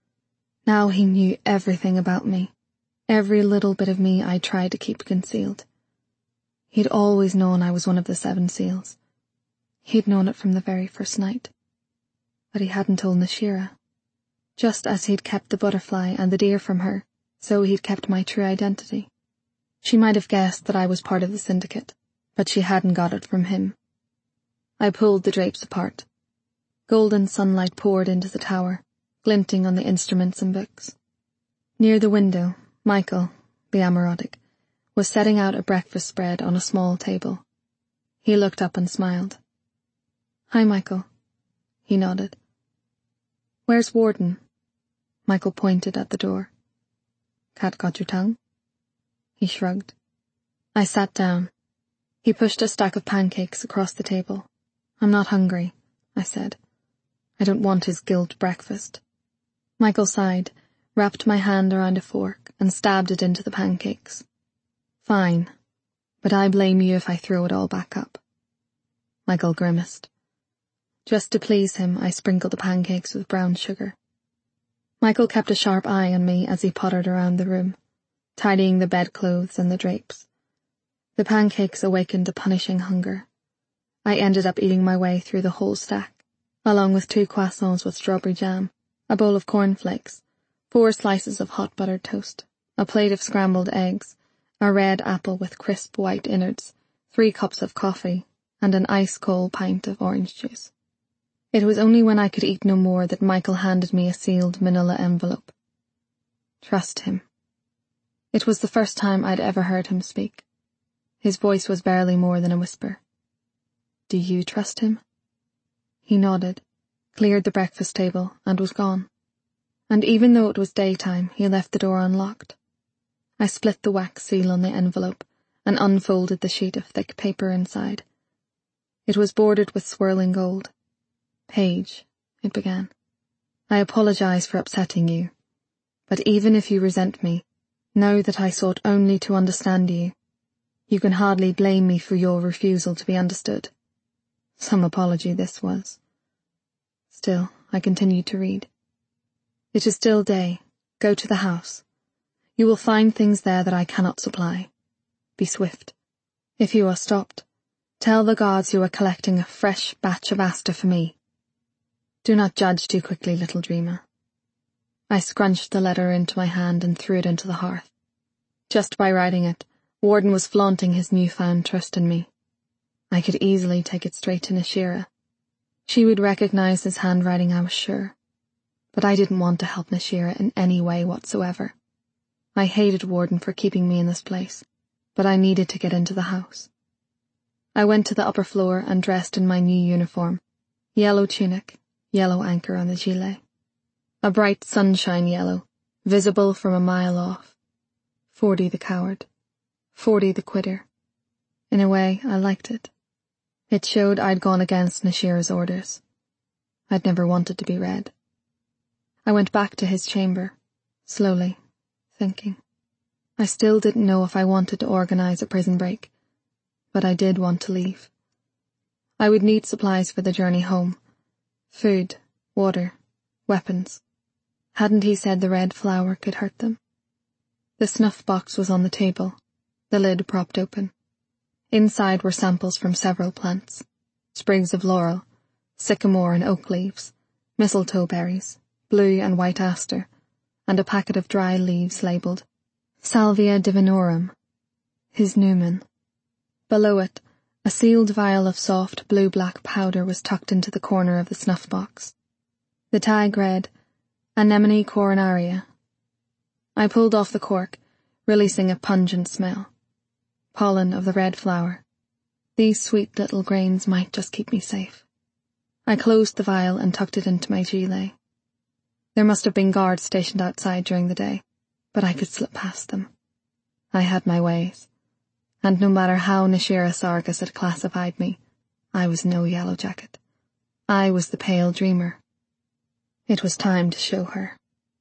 Now he knew everything about me, every little bit of me I tried to keep concealed. He'd always known I was one of the 7 seals. He'd known it from the very first night. But he hadn't told Nashira. Just as he'd kept the butterfly and the deer from her, so he'd kept my true identity. She might have guessed that I was part of the syndicate, but she hadn't got it from him. I pulled the drapes apart. Golden sunlight poured into the tower, glinting on the instruments and books. Near the window, Michael, the Amarotic, was setting out a breakfast spread on a small table. He looked up and smiled. "Hi, Michael." He nodded. "Where's Warden?" Michael pointed at the door. "Cat got your tongue?" He shrugged. I sat down. He pushed a stack of pancakes across the table. "I'm not hungry," I said. "I don't want his guilt breakfast." Michael sighed, wrapped my hand around a fork, and stabbed it into the pancakes. "Fine, but I blame you if I throw it all back up." Michael grimaced. Just to please him, I sprinkled the pancakes with brown sugar. Michael kept a sharp eye on me as he pottered around the room, tidying the bedclothes and the drapes. The pancakes awakened a punishing hunger. I ended up eating my way through the whole stack, along with 2 croissants with strawberry jam, a bowl of cornflakes, 4 slices of hot buttered toast, a plate of scrambled eggs, a red apple with crisp white innards, 3 cups of coffee, and an ice-cold pint of orange juice. It was only when I could eat no more that Michael handed me a sealed manila envelope. Trust him. It was the first time I'd ever heard him speak. His voice was barely more than a whisper. "Do you trust him?" He nodded, cleared the breakfast table, and was gone. And even though it was daytime, he left the door unlocked. I split the wax seal on the envelope and unfolded the sheet of thick paper inside. It was bordered with swirling gold. "Paige," it began, "I apologize for upsetting you, but even if you resent me, Know that I sought only to understand you. You can hardly blame me for your refusal to be understood. Some apology this was. Still, I continued to read. It is still day. Go to the house. You will find things there that I cannot supply. Be swift. If you are stopped, tell the guards you are collecting a fresh batch of aster for me. Do not judge too quickly, little dreamer. I scrunched the letter into my hand and threw it into the hearth. Just by writing it, Warden was flaunting his newfound trust in me. I could easily take it straight to Nashira. She would recognize his handwriting, I was sure. But I didn't want to help Nashira in any way whatsoever. I hated Warden for keeping me in this place, but I needed to get into the house. I went to the upper floor and dressed in my new uniform, yellow tunic, yellow anchor on the gilet. A bright sunshine yellow, visible from a mile off. 40 the coward. 40 the quitter. In a way, I liked it. It showed I'd gone against Nashira's orders. I'd never wanted to be read. I went back to his chamber, slowly, thinking. I still didn't know if I wanted to organize a prison break, but I did want to leave. I would need supplies for the journey home. Food, water, weapons. Hadn't he said the red flower could hurt them? The snuff box was on the table, the lid propped open. Inside were samples from several plants. Sprigs of laurel, sycamore and oak leaves, mistletoe berries, blue and white aster, and a packet of dry leaves labelled Salvia divinorum, his numen. Below it, a sealed vial of soft blue-black powder was tucked into the corner of the snuff box. The tag read, Anemone coronaria. I pulled off the cork, releasing a pungent smell. Pollen of the red flower. These sweet little grains might just keep me safe. I closed the vial and tucked it into my gilet. There must have been guards stationed outside during the day, but I could slip past them. I had my ways, and no matter how Nashira Sargas had classified me, I was no yellow jacket. I was the pale dreamer. It was time to show her.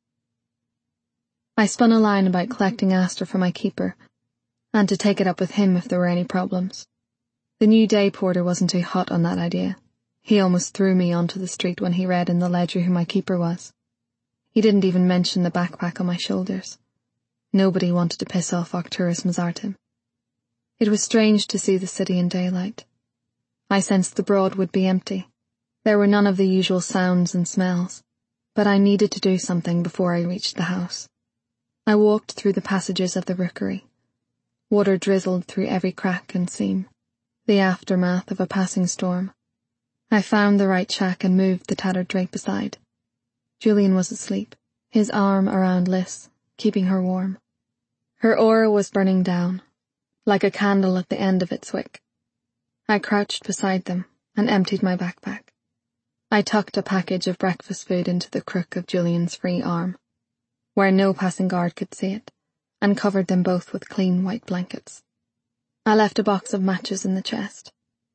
I spun a line about collecting aster for my keeper, and to take it up with him if there were any problems. The new day porter wasn't too hot on that idea. He almost threw me onto the street when he read in the ledger who my keeper was. He didn't even mention the backpack on my shoulders. Nobody wanted to piss off Arcturus Mazartim. It was strange to see the city in daylight. I sensed the Broad would be empty. There were none of the usual sounds and smells, but I needed to do something before I reached the house. I walked through the passages of the rookery. Water drizzled through every crack and seam, the aftermath of a passing storm. I found the right shack and moved the tattered drape aside. Julian was asleep, his arm around Liz, keeping her warm. Her aura was burning down, like a candle at the end of its wick. I crouched beside them and emptied my backpack. I tucked a package of breakfast food into the crook of Julian's free arm, where no passing guard could see it, and covered them both with clean white blankets. I left a box of matches in the chest.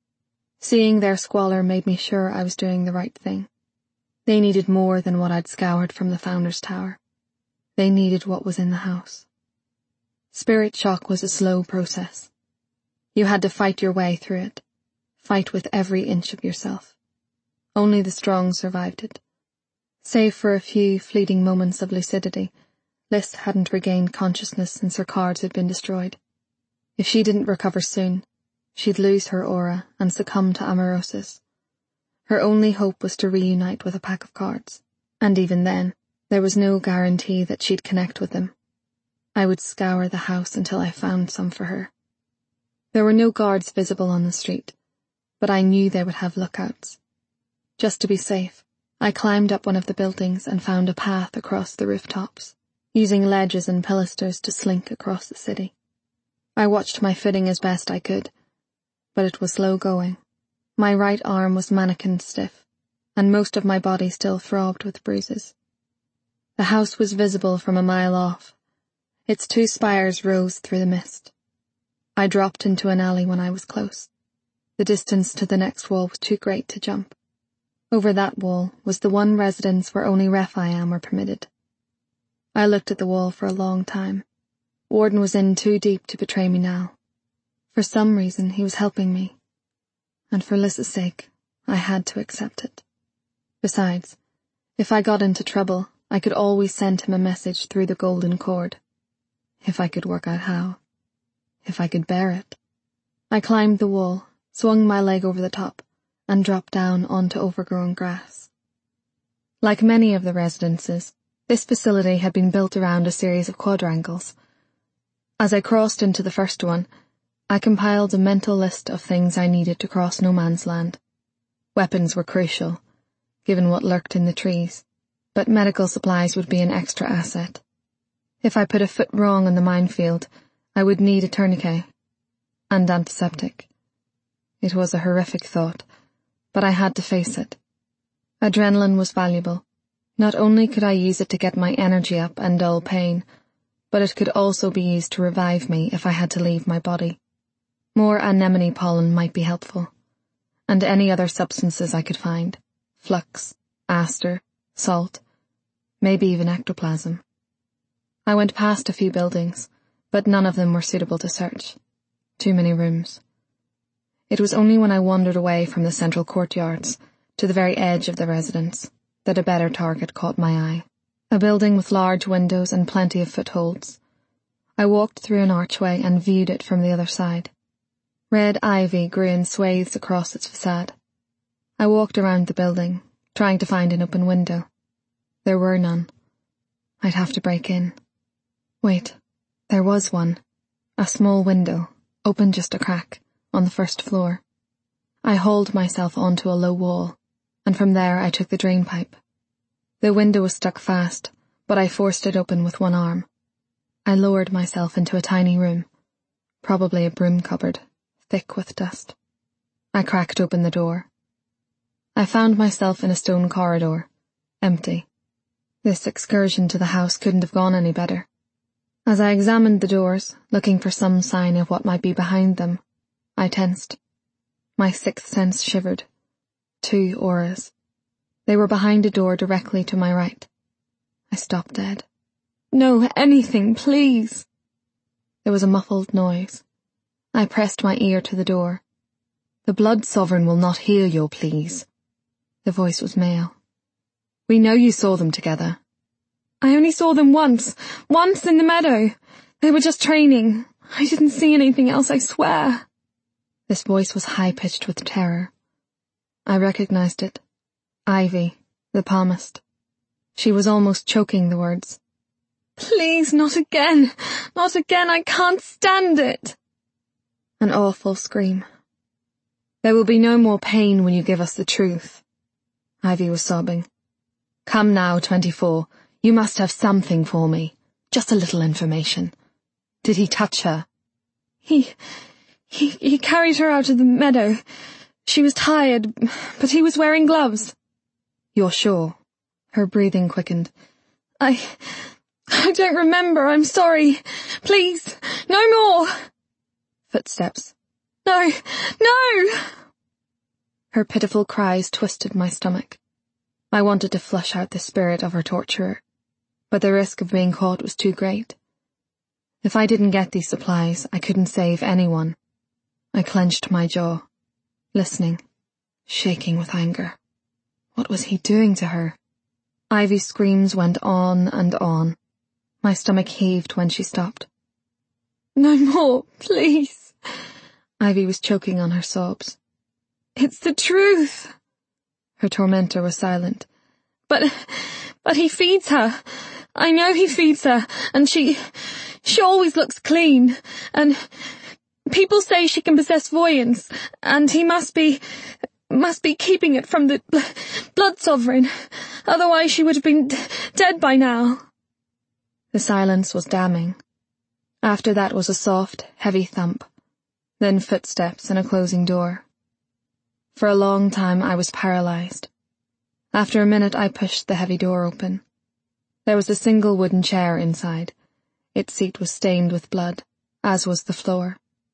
Seeing their squalor made me sure I was doing the right thing. They needed more than what I'd scoured from the Founder's Tower. They needed what was in the house. Spirit shock was a slow process. You had to fight your way through it, fight with every inch of yourself. Only the strong survived it. Save for a few fleeting moments of lucidity, Liz hadn't regained consciousness since her cards had been destroyed. If she didn't recover soon, she'd lose her aura and succumb to amaurosis. Her only hope was to reunite with a pack of cards, and even then, there was no guarantee that she'd connect with them. I would scour the house until I found some for her. There were no guards visible on the street, but I knew they would have lookouts. Just to be safe, I climbed up one of the buildings and found a path across the rooftops, using ledges and pilasters to slink across the city. I watched my footing as best I could, but it was slow going. My right arm was mannequin stiff, and most of my body still throbbed with bruises. The house was visible from a mile off. Its 2 spires rose through the mist. I dropped into an alley when I was close. The distance to the next wall was too great to jump. Over that wall was the one residence where only Rephaim were permitted. I looked at the wall for a long time. Warden was in too deep to betray me now. For some reason, he was helping me. And for Liz's sake, I had to accept it. Besides, if I got into trouble, I could always send him a message through the golden cord. If I could work out how. If I could bear it. I climbed the wall, swung my leg over the top, and dropped down onto overgrown grass. Like many of the residences, this facility had been built around a series of quadrangles. As I crossed into the first one, I compiled a mental list of things I needed to cross no man's land. Weapons were crucial, given what lurked in the trees, but medical supplies would be an extra asset. If I put a foot wrong on the minefield, I would need a tourniquet and antiseptic. It was a horrific thought, but I had to face it. Adrenaline was valuable. Not only could I use it to get my energy up and dull pain, but it could also be used to revive me if I had to leave my body. More anemone pollen might be helpful, and any other substances I could find. Flux, aster, salt, maybe even ectoplasm. I went past a few buildings, but none of them were suitable to search. Too many rooms. It was only when I wandered away from the central courtyards, to the very edge of the residence, that a better target caught my eye. A building with large windows and plenty of footholds. I walked through an archway and viewed it from the other side. Red ivy grew in swathes across its facade. I walked around the building, trying to find an open window. There were none. I'd have to break in. Wait, there was one. A small window, open just a crack, on the first floor. I hauled myself onto a low wall, and from there I took the drain pipe. The window was stuck fast, but I forced it open with one arm. I lowered myself into a tiny room, probably a broom cupboard, thick with dust. I cracked open the door. I found myself in a stone corridor, empty. This excursion to the house couldn't have gone any better. As I examined the doors, looking for some sign of what might be behind them, I tensed. My sixth sense shivered. 2 auras. They were behind a door directly to my right. I stopped dead. No, anything, please. There was a muffled noise. I pressed my ear to the door. The Blood Sovereign will not hear your pleas. The voice was male. We know you saw them together. I only saw them once in the meadow. They were just training. I didn't see anything else, I swear. This voice was high-pitched with terror. I recognized it. Ivy, the palmist. She was almost choking the words. Please, not again. Not again, I can't stand it. An awful scream. There will be no more pain when you give us the truth. Ivy was sobbing. Come now, 24. You must have something for me. Just a little information. Did he touch her? He carried her out of the meadow. She was tired, but he was wearing gloves. You're sure? Her breathing quickened. I don't remember, I'm sorry. Please, no more. Footsteps. No, no! Her pitiful cries twisted my stomach. I wanted to flush out the spirit of her torturer, but the risk of being caught was too great. If I didn't get these supplies, I couldn't save anyone. I clenched my jaw, listening, shaking with anger. What was he doing to her? Ivy's screams went on and on. My stomach heaved when she stopped. No more, please. Ivy was choking on her sobs. It's the truth. Her tormentor was silent. But he feeds her. I know he feeds her, and she always looks clean, and people say she can possess voyance, and he must be keeping it from the Blood Sovereign, otherwise she would have been dead by now. The silence was damning. After that was a soft, heavy thump, then footsteps and a closing door. For a long time I was paralyzed. After a minute I pushed the heavy door open. There was a single wooden chair inside. Its seat was stained with blood, as was the floor.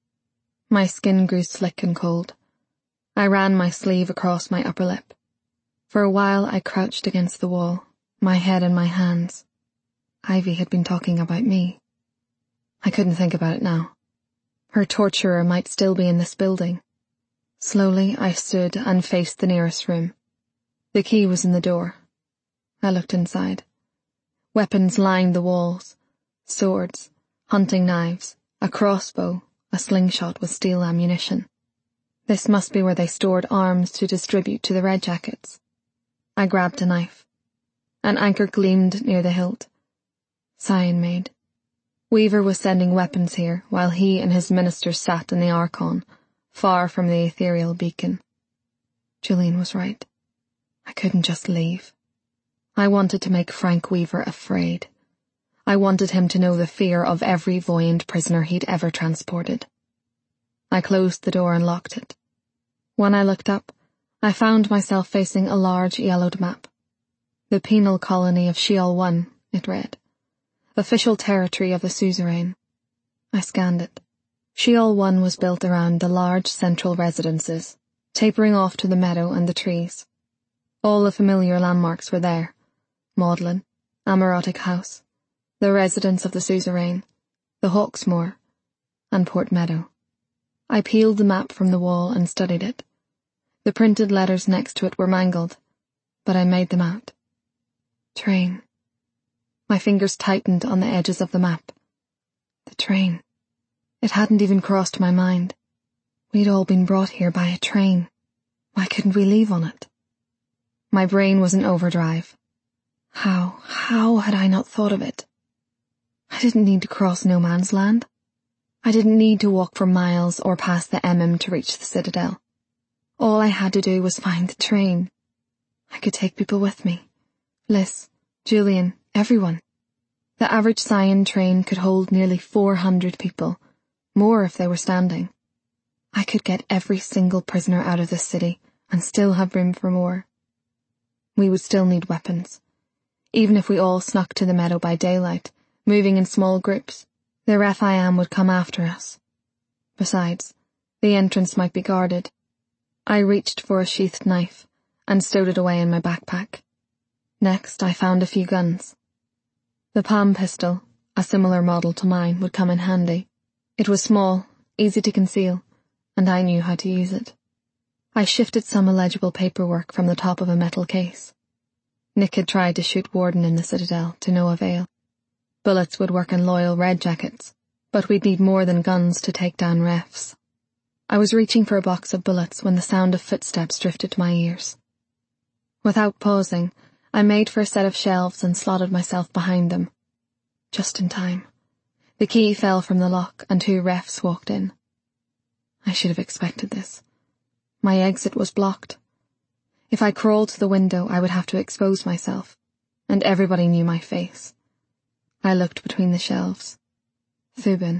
My skin grew slick and cold. I ran my sleeve across my upper lip. For a while I crouched against the wall, my head in my hands. Ivy had been talking about me. I couldn't think about it now. Her torturer might still be in this building. Slowly I stood and faced the nearest room. The key was in the door. I looked inside. Weapons lined the walls. Swords, hunting knives, a crossbow, a slingshot with steel ammunition. This must be where they stored arms to distribute to the redjackets. I grabbed a knife. An anchor gleamed near the hilt. Cyan made. Weaver was sending weapons here while he and his ministers sat in the Archon, far from the ethereal beacon. Julian was right. I couldn't just leave. I wanted to make Frank Weaver afraid. I wanted him to know the fear of every Voyant prisoner he'd ever transported. I closed the door and locked it. When I looked up, I found myself facing a large yellowed map. The penal colony of Sheol 1, it read. Official territory of the suzerain. I scanned it. Sheol 1 was built around the large central residences, tapering off to the meadow and the trees. All the familiar landmarks were there. Magdalen, Amarotic House, the residence of the suzerain, the Hawksmoor, and Port Meadow. I peeled the map from the wall and studied it. The printed letters next to it were mangled, but I made them out. Train. My fingers tightened on the edges of the map. The train. It hadn't even crossed my mind. We'd all been brought here by a train. Why couldn't we leave on it? My brain was in overdrive. How had I not thought of it? I didn't need to cross no man's land. I didn't need to walk for miles or past the to reach the Citadel. All I had to do was find the train. I could take people with me. Liz, Julian, everyone. The average Cyan train could hold nearly 400 people, more if they were standing. I could get every single prisoner out of this city and still have room for more. We would still need weapons. Even if we all snuck to the meadow by daylight, moving in small groups, the Rephaim would come after us. Besides, the entrance might be guarded. I reached for a sheathed knife and stowed it away in my backpack. Next, I found a few guns. The palm pistol, a similar model to mine, would come in handy. It was small, easy to conceal, and I knew how to use it. I shifted some illegible paperwork from the top of a metal case. Nick had tried to shoot Warden in the Citadel, to no avail. Bullets would work in loyal redjackets, but we'd need more than guns to take down refs. I was reaching for a box of bullets when the sound of footsteps drifted to my ears. Without pausing, I made for a set of shelves and slotted myself behind them. Just in time. The key fell from the lock and 2 refs walked in. I should have expected this. My exit was blocked. If I crawled to the window, I would have to expose myself, and everybody knew my face. I looked between the shelves. Thuban.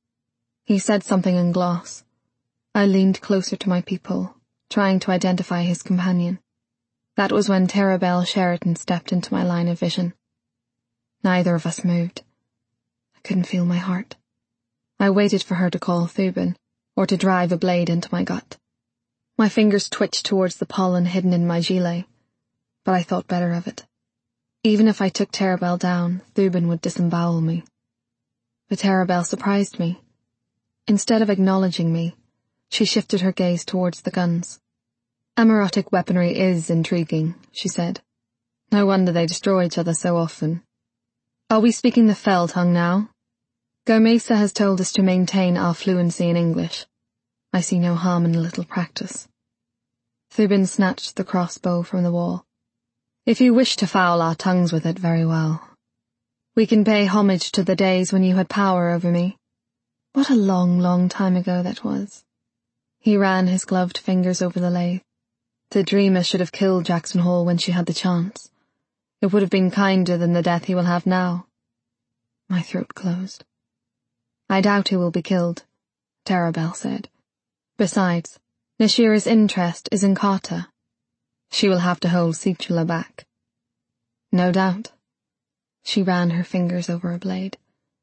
He said something in gloss. I leaned closer to my peephole, trying to identify his companion. That was when Terabelle Sheridan stepped into my line of vision. Neither of us moved. I couldn't feel my heart. I waited for her to call Thuban, or to drive a blade into my gut. My fingers twitched towards the pollen hidden in my gilet, but I thought better of it. Even if I took Terabelle down, Thuban would disembowel me. But Terabelle surprised me. Instead of acknowledging me, she shifted her gaze towards the guns. Amarotic weaponry is intriguing, she said. No wonder they destroy each other so often. Are we speaking the Fell tongue now? Gomesa has told us to maintain our fluency in English. I see no harm in a little practice. Thuban snatched the crossbow from the wall. If you wish to foul our tongues with it, very well. We can pay homage to the days when you had power over me. What a long, long time ago that was. He ran his gloved fingers over the lathe. Tadrima should have killed Jackson Hall when she had the chance. It would have been kinder than the death he will have now. My throat closed. I doubt he will be killed, Terabelle said. Besides, Nashira's interest is in Kata. She will have to hold Situla back. No doubt. She ran her fingers over a blade.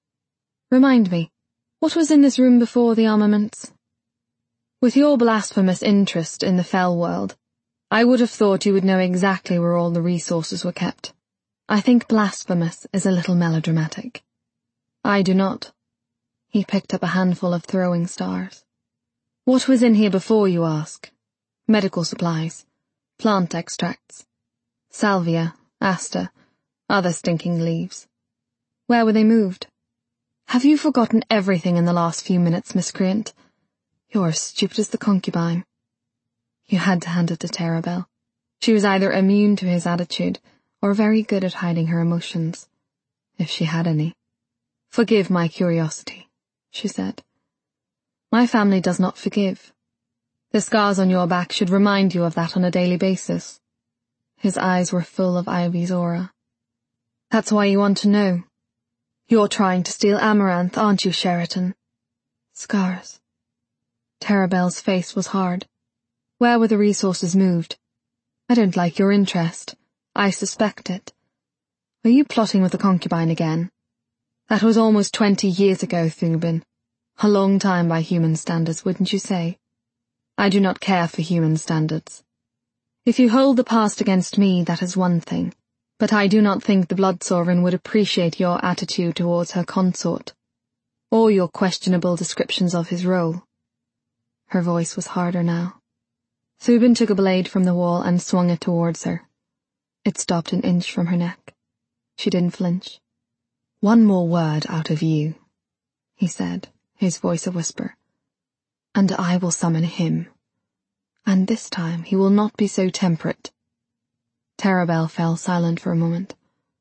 Remind me, what was in this room before the armaments? With your blasphemous interest in the Fell world, I would have thought you would know exactly where all the resources were kept. I think blasphemous is a little melodramatic. I do not. He picked up a handful of throwing stars. What was in here before, you ask? Medical supplies, plant extracts, salvia, aster, other stinking leaves. Where were they moved? Have you forgotten everything in the last few minutes, miscreant? You're as stupid as the concubine. You had to hand it to Terabel. She was either immune to his attitude or very good at hiding her emotions, if she had any. Forgive my curiosity, she said. My family does not forgive. The scars on your back should remind you of that on a daily basis. His eyes were full of Ivy's aura. That's why you want to know. You're trying to steal Amaranth, aren't you, Sheraton? Scars. Terabel's face was hard. Where were the resources moved? I don't like your interest. I suspect it. Are you plotting with the concubine again? That was almost 20 years ago, Thubin. A long time by human standards, wouldn't you say? I do not care for human standards. If you hold the past against me, that is one thing, but I do not think the Blood Sovereign would appreciate your attitude towards her consort, or your questionable descriptions of his role. Her voice was harder now. Thubin took a blade from the wall and swung it towards her. It stopped an inch from her neck. She didn't flinch. One more word out of you, he said, his voice a whisper, and I will summon him. And this time he will not be so temperate. Terabel fell silent for a moment.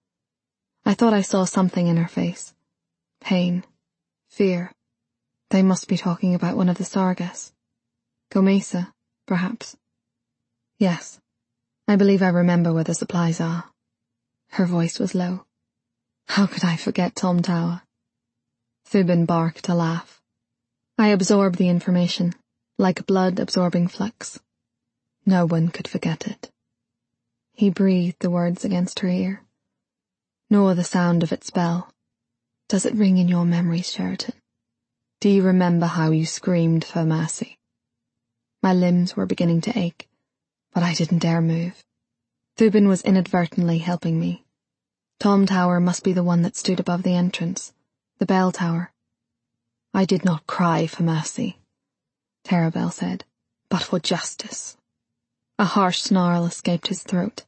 I thought I saw something in her face. Pain. Fear. They must be talking about one of the Sargas. Gomesa, perhaps. Yes, I believe I remember where the supplies are. Her voice was low. How could I forget Tom Tower? Thubin barked a laugh. I absorbed the information, like blood absorbing flux. No one could forget it. He breathed the words against her ear. Nor the sound of its bell. Does it ring in your memory, Sheraton? Do you remember how you screamed for mercy? My limbs were beginning to ache, but I didn't dare move. Thubin was inadvertently helping me. Tom Tower must be the one that stood above the entrance, the bell tower. I did not cry for mercy, Terabel said, but for justice. A harsh snarl escaped his throat.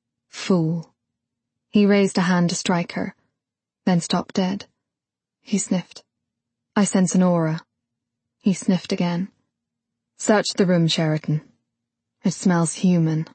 Fool. He raised a hand to strike her, then stopped dead. He sniffed. I sense an aura. He sniffed again. Search the room, Sheraton. It smells human.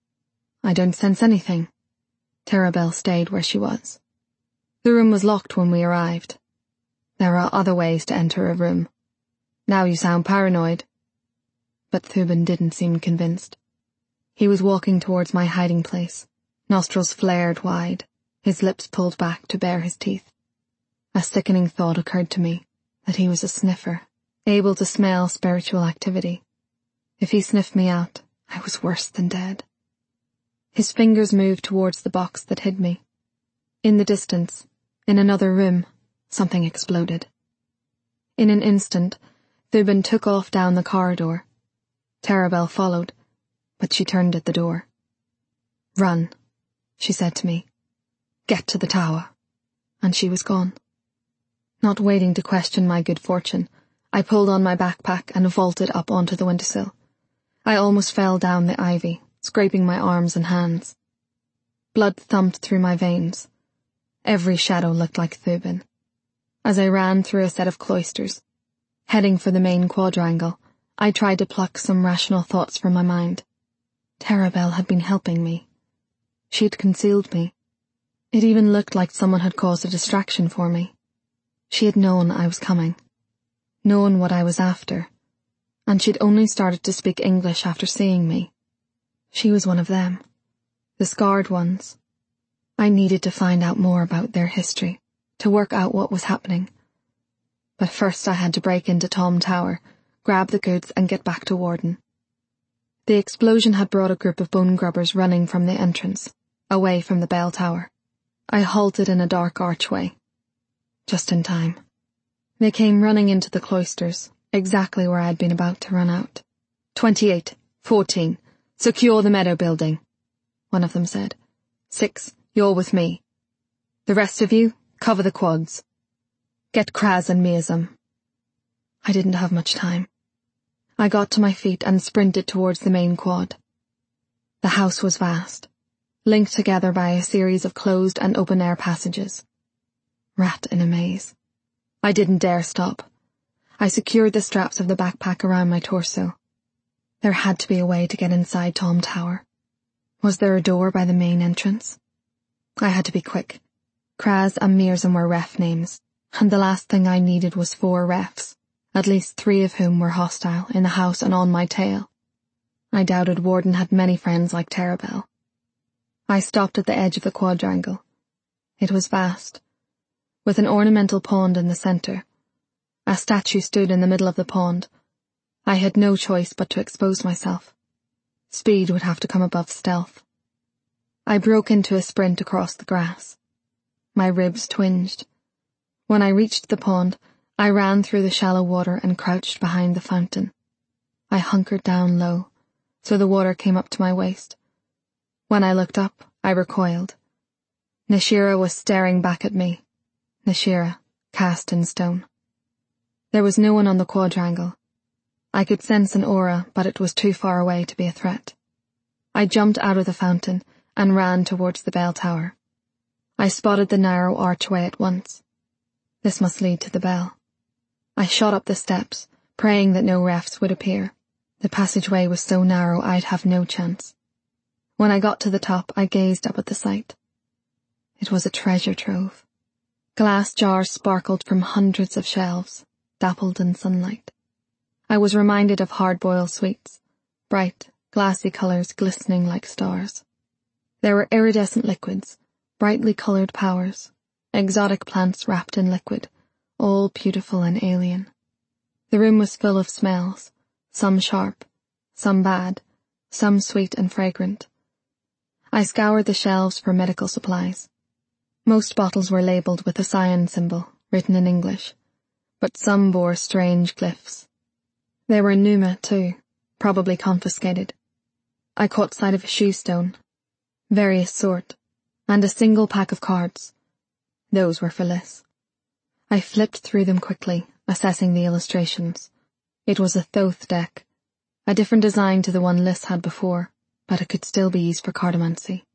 I don't sense anything. Terabel stayed where she was. The room was locked when we arrived. There are other ways to enter a room. Now you sound paranoid. But Thubin didn't seem convinced. He was walking towards my hiding place, nostrils flared wide, his lips pulled back to bare his teeth. A sickening thought occurred to me, that he was a sniffer, able to smell spiritual activity. If he sniffed me out, I was worse than dead. His fingers moved towards the box that hid me. In the distance, in another room, something exploded. In an instant, Thubin took off down the corridor. Terabel followed, but she turned at the door. Run, she said to me. Get to the tower. And she was gone. Not waiting to question my good fortune, I pulled on my backpack and vaulted up onto the windowsill. I almost fell down the ivy, scraping my arms and hands. Blood thumped through my veins. Every shadow looked like Thubin. As I ran through a set of cloisters, heading for the main quadrangle, I tried to pluck some rational thoughts from my mind. Terabel had been helping me. She had concealed me. It even looked like someone had caused a distraction for me. She had known I was coming, known what I was after, and she'd only started to speak English after seeing me. She was one of them, the scarred ones. I needed to find out more about their history, to work out what was happening. But first I had to break into Tom Tower, grab the goods and get back to Warden. The explosion had brought a group of bone grubbers running from the entrance, away from the bell tower. I halted in a dark archway. Just in time. They came running into the cloisters, exactly where I had been about to run out. 28, 14, secure the meadow building, one of them said. 6, you're with me. The rest of you, cover the quads. Get Kraz and Miazum." I didn't have much time. I got to my feet and sprinted towards the main quad. The house was vast, linked together by a series of closed and open-air passages. Rat in a maze. I didn't dare stop. I secured the straps of the backpack around my torso. There had to be a way to get inside Tom Tower. Was there a door by the main entrance? I had to be quick. Kraz and Mirzum were ref names, and the last thing I needed was 4 refs, at least 3 of whom were hostile in the house and on my tail. I doubted Warden had many friends like Terabelle. I stopped at the edge of the quadrangle. It was vast, with an ornamental pond in the centre. A statue stood in the middle of the pond. I had no choice but to expose myself. Speed would have to come above stealth. I broke into a sprint across the grass. My ribs twinged. When I reached the pond, I ran through the shallow water and crouched behind the fountain. I hunkered down low, so the water came up to my waist. When I looked up, I recoiled. Nashira was staring back at me. Nashira, cast in stone. There was no one on the quadrangle. I could sense an aura, but it was too far away to be a threat. I jumped out of the fountain and ran towards the bell tower. I spotted the narrow archway at once. This must lead to the bell. I shot up the steps, praying that no refs would appear. The passageway was so narrow I'd have no chance. When I got to the top, I gazed up at the site. It was a treasure trove. Glass jars sparkled from hundreds of shelves, dappled in sunlight. I was reminded of hard-boiled sweets, bright, glassy colours glistening like stars. There were iridescent liquids, brightly coloured powers, exotic plants wrapped in liquid, all beautiful and alien. The room was full of smells, some sharp, some bad, some sweet and fragrant. I scoured the shelves for medical supplies. Most bottles were labelled with a cyan symbol, written in English, but some bore strange glyphs. There were pneuma, too, probably confiscated. I caught sight of a shoe stone, various sort, and a single pack of cards. Those were for Liz. I flipped through them quickly, assessing the illustrations. It was a Thoth deck, a different design to the one Liz had before, but it could still be used for cartomancy.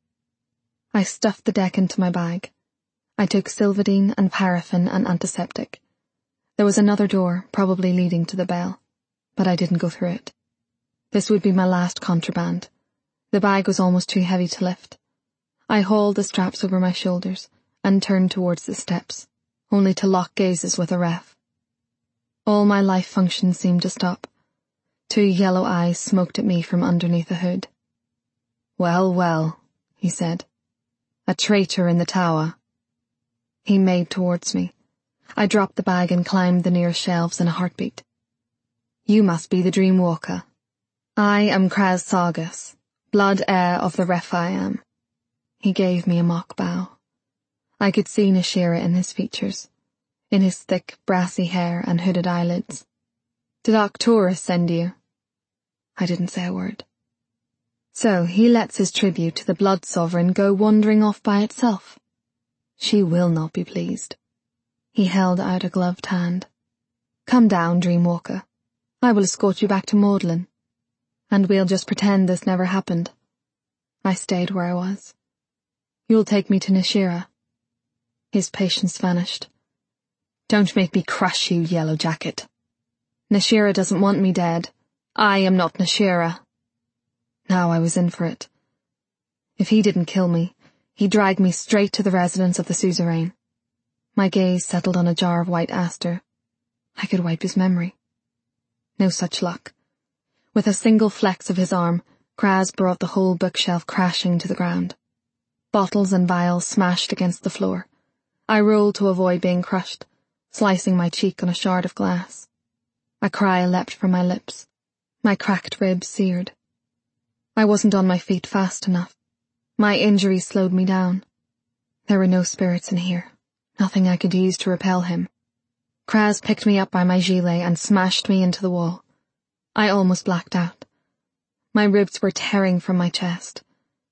I stuffed the deck into my bag. I took Sylvadine and paraffin and antiseptic. There was another door, probably leading to the bell, but I didn't go through it. This would be my last contraband. The bag was almost too heavy to lift. I hauled the straps over my shoulders and turned towards the steps, only to lock gazes with a ref. All my life functions seemed to stop. 2 yellow eyes smoked at me from underneath the hood. "Well, well," he said. "A traitor in the tower." He made towards me. I dropped the bag and climbed the nearest shelves in a heartbeat. "You must be the Dreamwalker. I am Kraz Sargas, blood heir of the Rephaim." He gave me a mock bow. I could see Nashira in his features, in his thick, brassy hair and hooded eyelids. "Did Arcturus send you?" I didn't say a word. So he lets his tribute to the Blood Sovereign go wandering off by itself. She will not be pleased. He held out a gloved hand. "Come down, Dreamwalker. I will escort you back to Magdalen. And we'll just pretend this never happened." I stayed where I was. "You'll take me to Nashira." His patience vanished. "Don't make me crush you, Yellow Jacket. Nashira doesn't want me dead. I am not Nashira." Now I was in for it. If he didn't kill me, he'd drag me straight to the residence of the suzerain. My gaze settled on a jar of white aster. I could wipe his memory. No such luck. With a single flex of his arm, Kraz brought the whole bookshelf crashing to the ground. Bottles and vials smashed against the floor. I rolled to avoid being crushed, slicing my cheek on a shard of glass. A cry leapt from my lips. My cracked ribs seared. I wasn't on my feet fast enough. My injury slowed me down. There were no spirits in here, nothing I could use to repel him. Kraz picked me up by my gilet and smashed me into the wall. I almost blacked out. My ribs were tearing from my chest.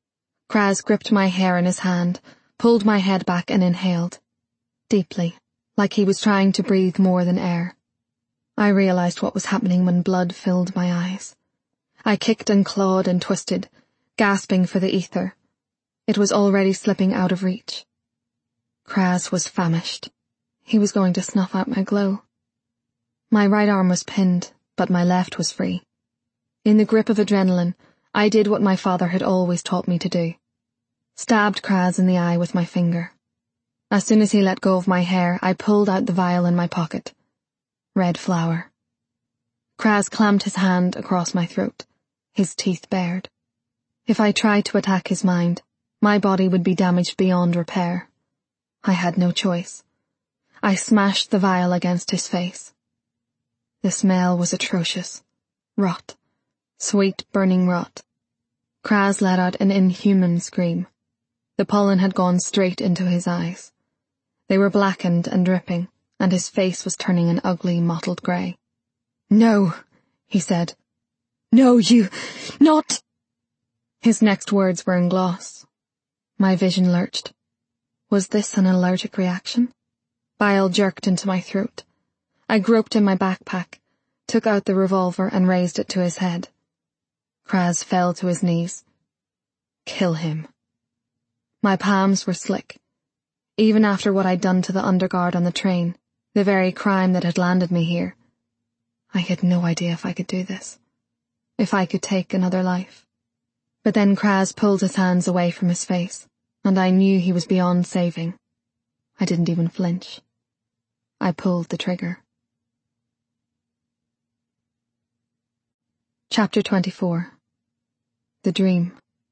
Kraz gripped my hair in his hand, pulled my head back and inhaled. Deeply, like he was trying to breathe more than air. I realized what was happening when blood filled my eyes. I kicked and clawed and twisted, gasping for the ether. It was already slipping out of reach. Kraz was famished. He was going to snuff out my glow. My right arm was pinned, but my left was free. In the grip of adrenaline, I did what my father had always taught me to do. Stabbed Kraz in the eye with my finger. As soon as he let go of my hair, I pulled out the vial in my pocket. Red flower. Kraz clamped his hand across my throat, his teeth bared. If I tried to attack his mind, my body would be damaged beyond repair. I had no choice. I smashed the vial against his face. The smell was atrocious. Rot. Sweet, burning rot. Kraz let out an inhuman scream. The pollen had gone straight into his eyes. They were blackened and dripping, and his face was turning an ugly, mottled grey. "No," he said. "No, you... not..." His next words were in gloss. My vision lurched. Was this an allergic reaction? Bile jerked into my throat. I groped in my backpack, took out the revolver and raised it to his head. Kraz fell to his knees. Kill him. My palms were slick. Even after what I'd done to the underguard on the train, the very crime that had landed me here, I had no idea if I could do this. If I could take another life. But then Kraz pulled his hands away from his face, and I knew he was beyond saving. I didn't even flinch. I pulled the trigger. Chapter 24. The Dream.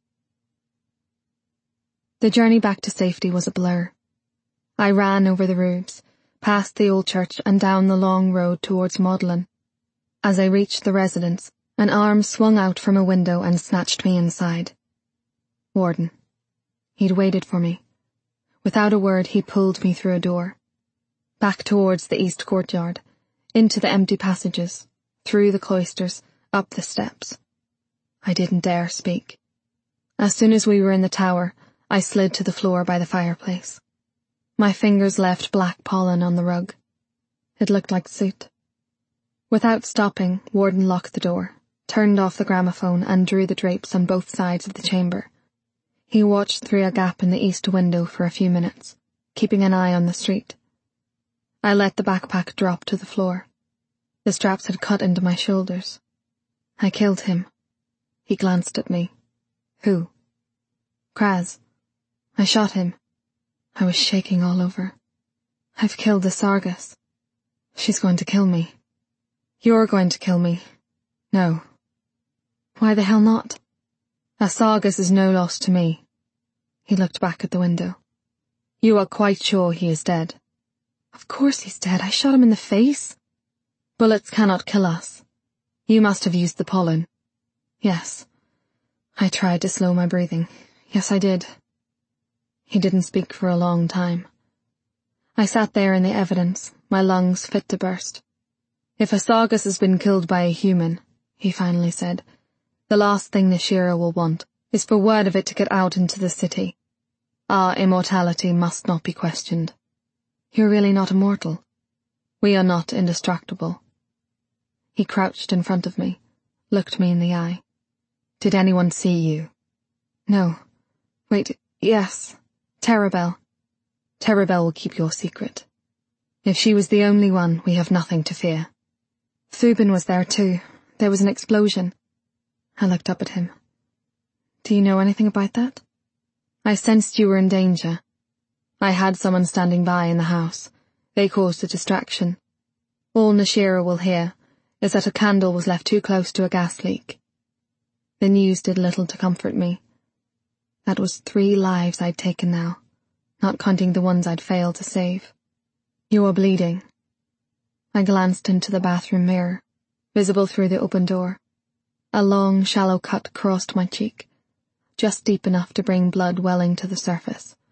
The journey back to safety was a blur. I ran over the roofs, past the old church and down the long road towards Magdalen. As I reached the residence, an arm swung out from a window and snatched me inside. Warden. He'd waited for me. Without a word, he pulled me through a door. Back towards the east courtyard, into the empty passages, through the cloisters, up the steps. I didn't dare speak. As soon as we were in the tower, I slid to the floor by the fireplace. My fingers left black pollen on the rug. It looked like soot. Without stopping, Warden locked the door, turned off the gramophone and drew the drapes on both sides of the chamber. He watched through a gap in the east window for a few minutes, keeping an eye on the street. I let the backpack drop to the floor. The straps had cut into my shoulders. I killed him. He glanced at me. Who? Kraz. I shot him. I was shaking all over. I've killed the Sargas. She's going to kill me. You're going to kill me. No. Why the hell not? A Sargas is no loss to me. He looked back at the window. You are quite sure he is dead? Of course he's dead. I shot him in the face. Bullets cannot kill us. You must have used the pollen. Yes. I tried to slow my breathing. Yes, I did. He didn't speak for a long time. I sat there in the evidence, my lungs fit to burst. If a Sargas has been killed by a human, he finally said, the last thing Nashira will want is for word of it to get out into the city. Our immortality must not be questioned. You're really not immortal. We are not indestructible. He crouched in front of me, looked me in the eye. Did anyone see you? No. Wait, yes. Terabel. Terabel will keep your secret. If she was the only one, we have nothing to fear. Thubin was there too. There was an explosion. I looked up at him. Do you know anything about that? I sensed you were in danger. I had someone standing by in the house. They caused a distraction. All Nashira will hear is that a candle was left too close to a gas leak. The news did little to comfort me. That was 3 lives I'd taken now, not counting the ones I'd failed to save. You were bleeding. I glanced into the bathroom mirror, visible through the open door. A long, shallow cut crossed my cheek, just deep enough to bring blood welling to the surface.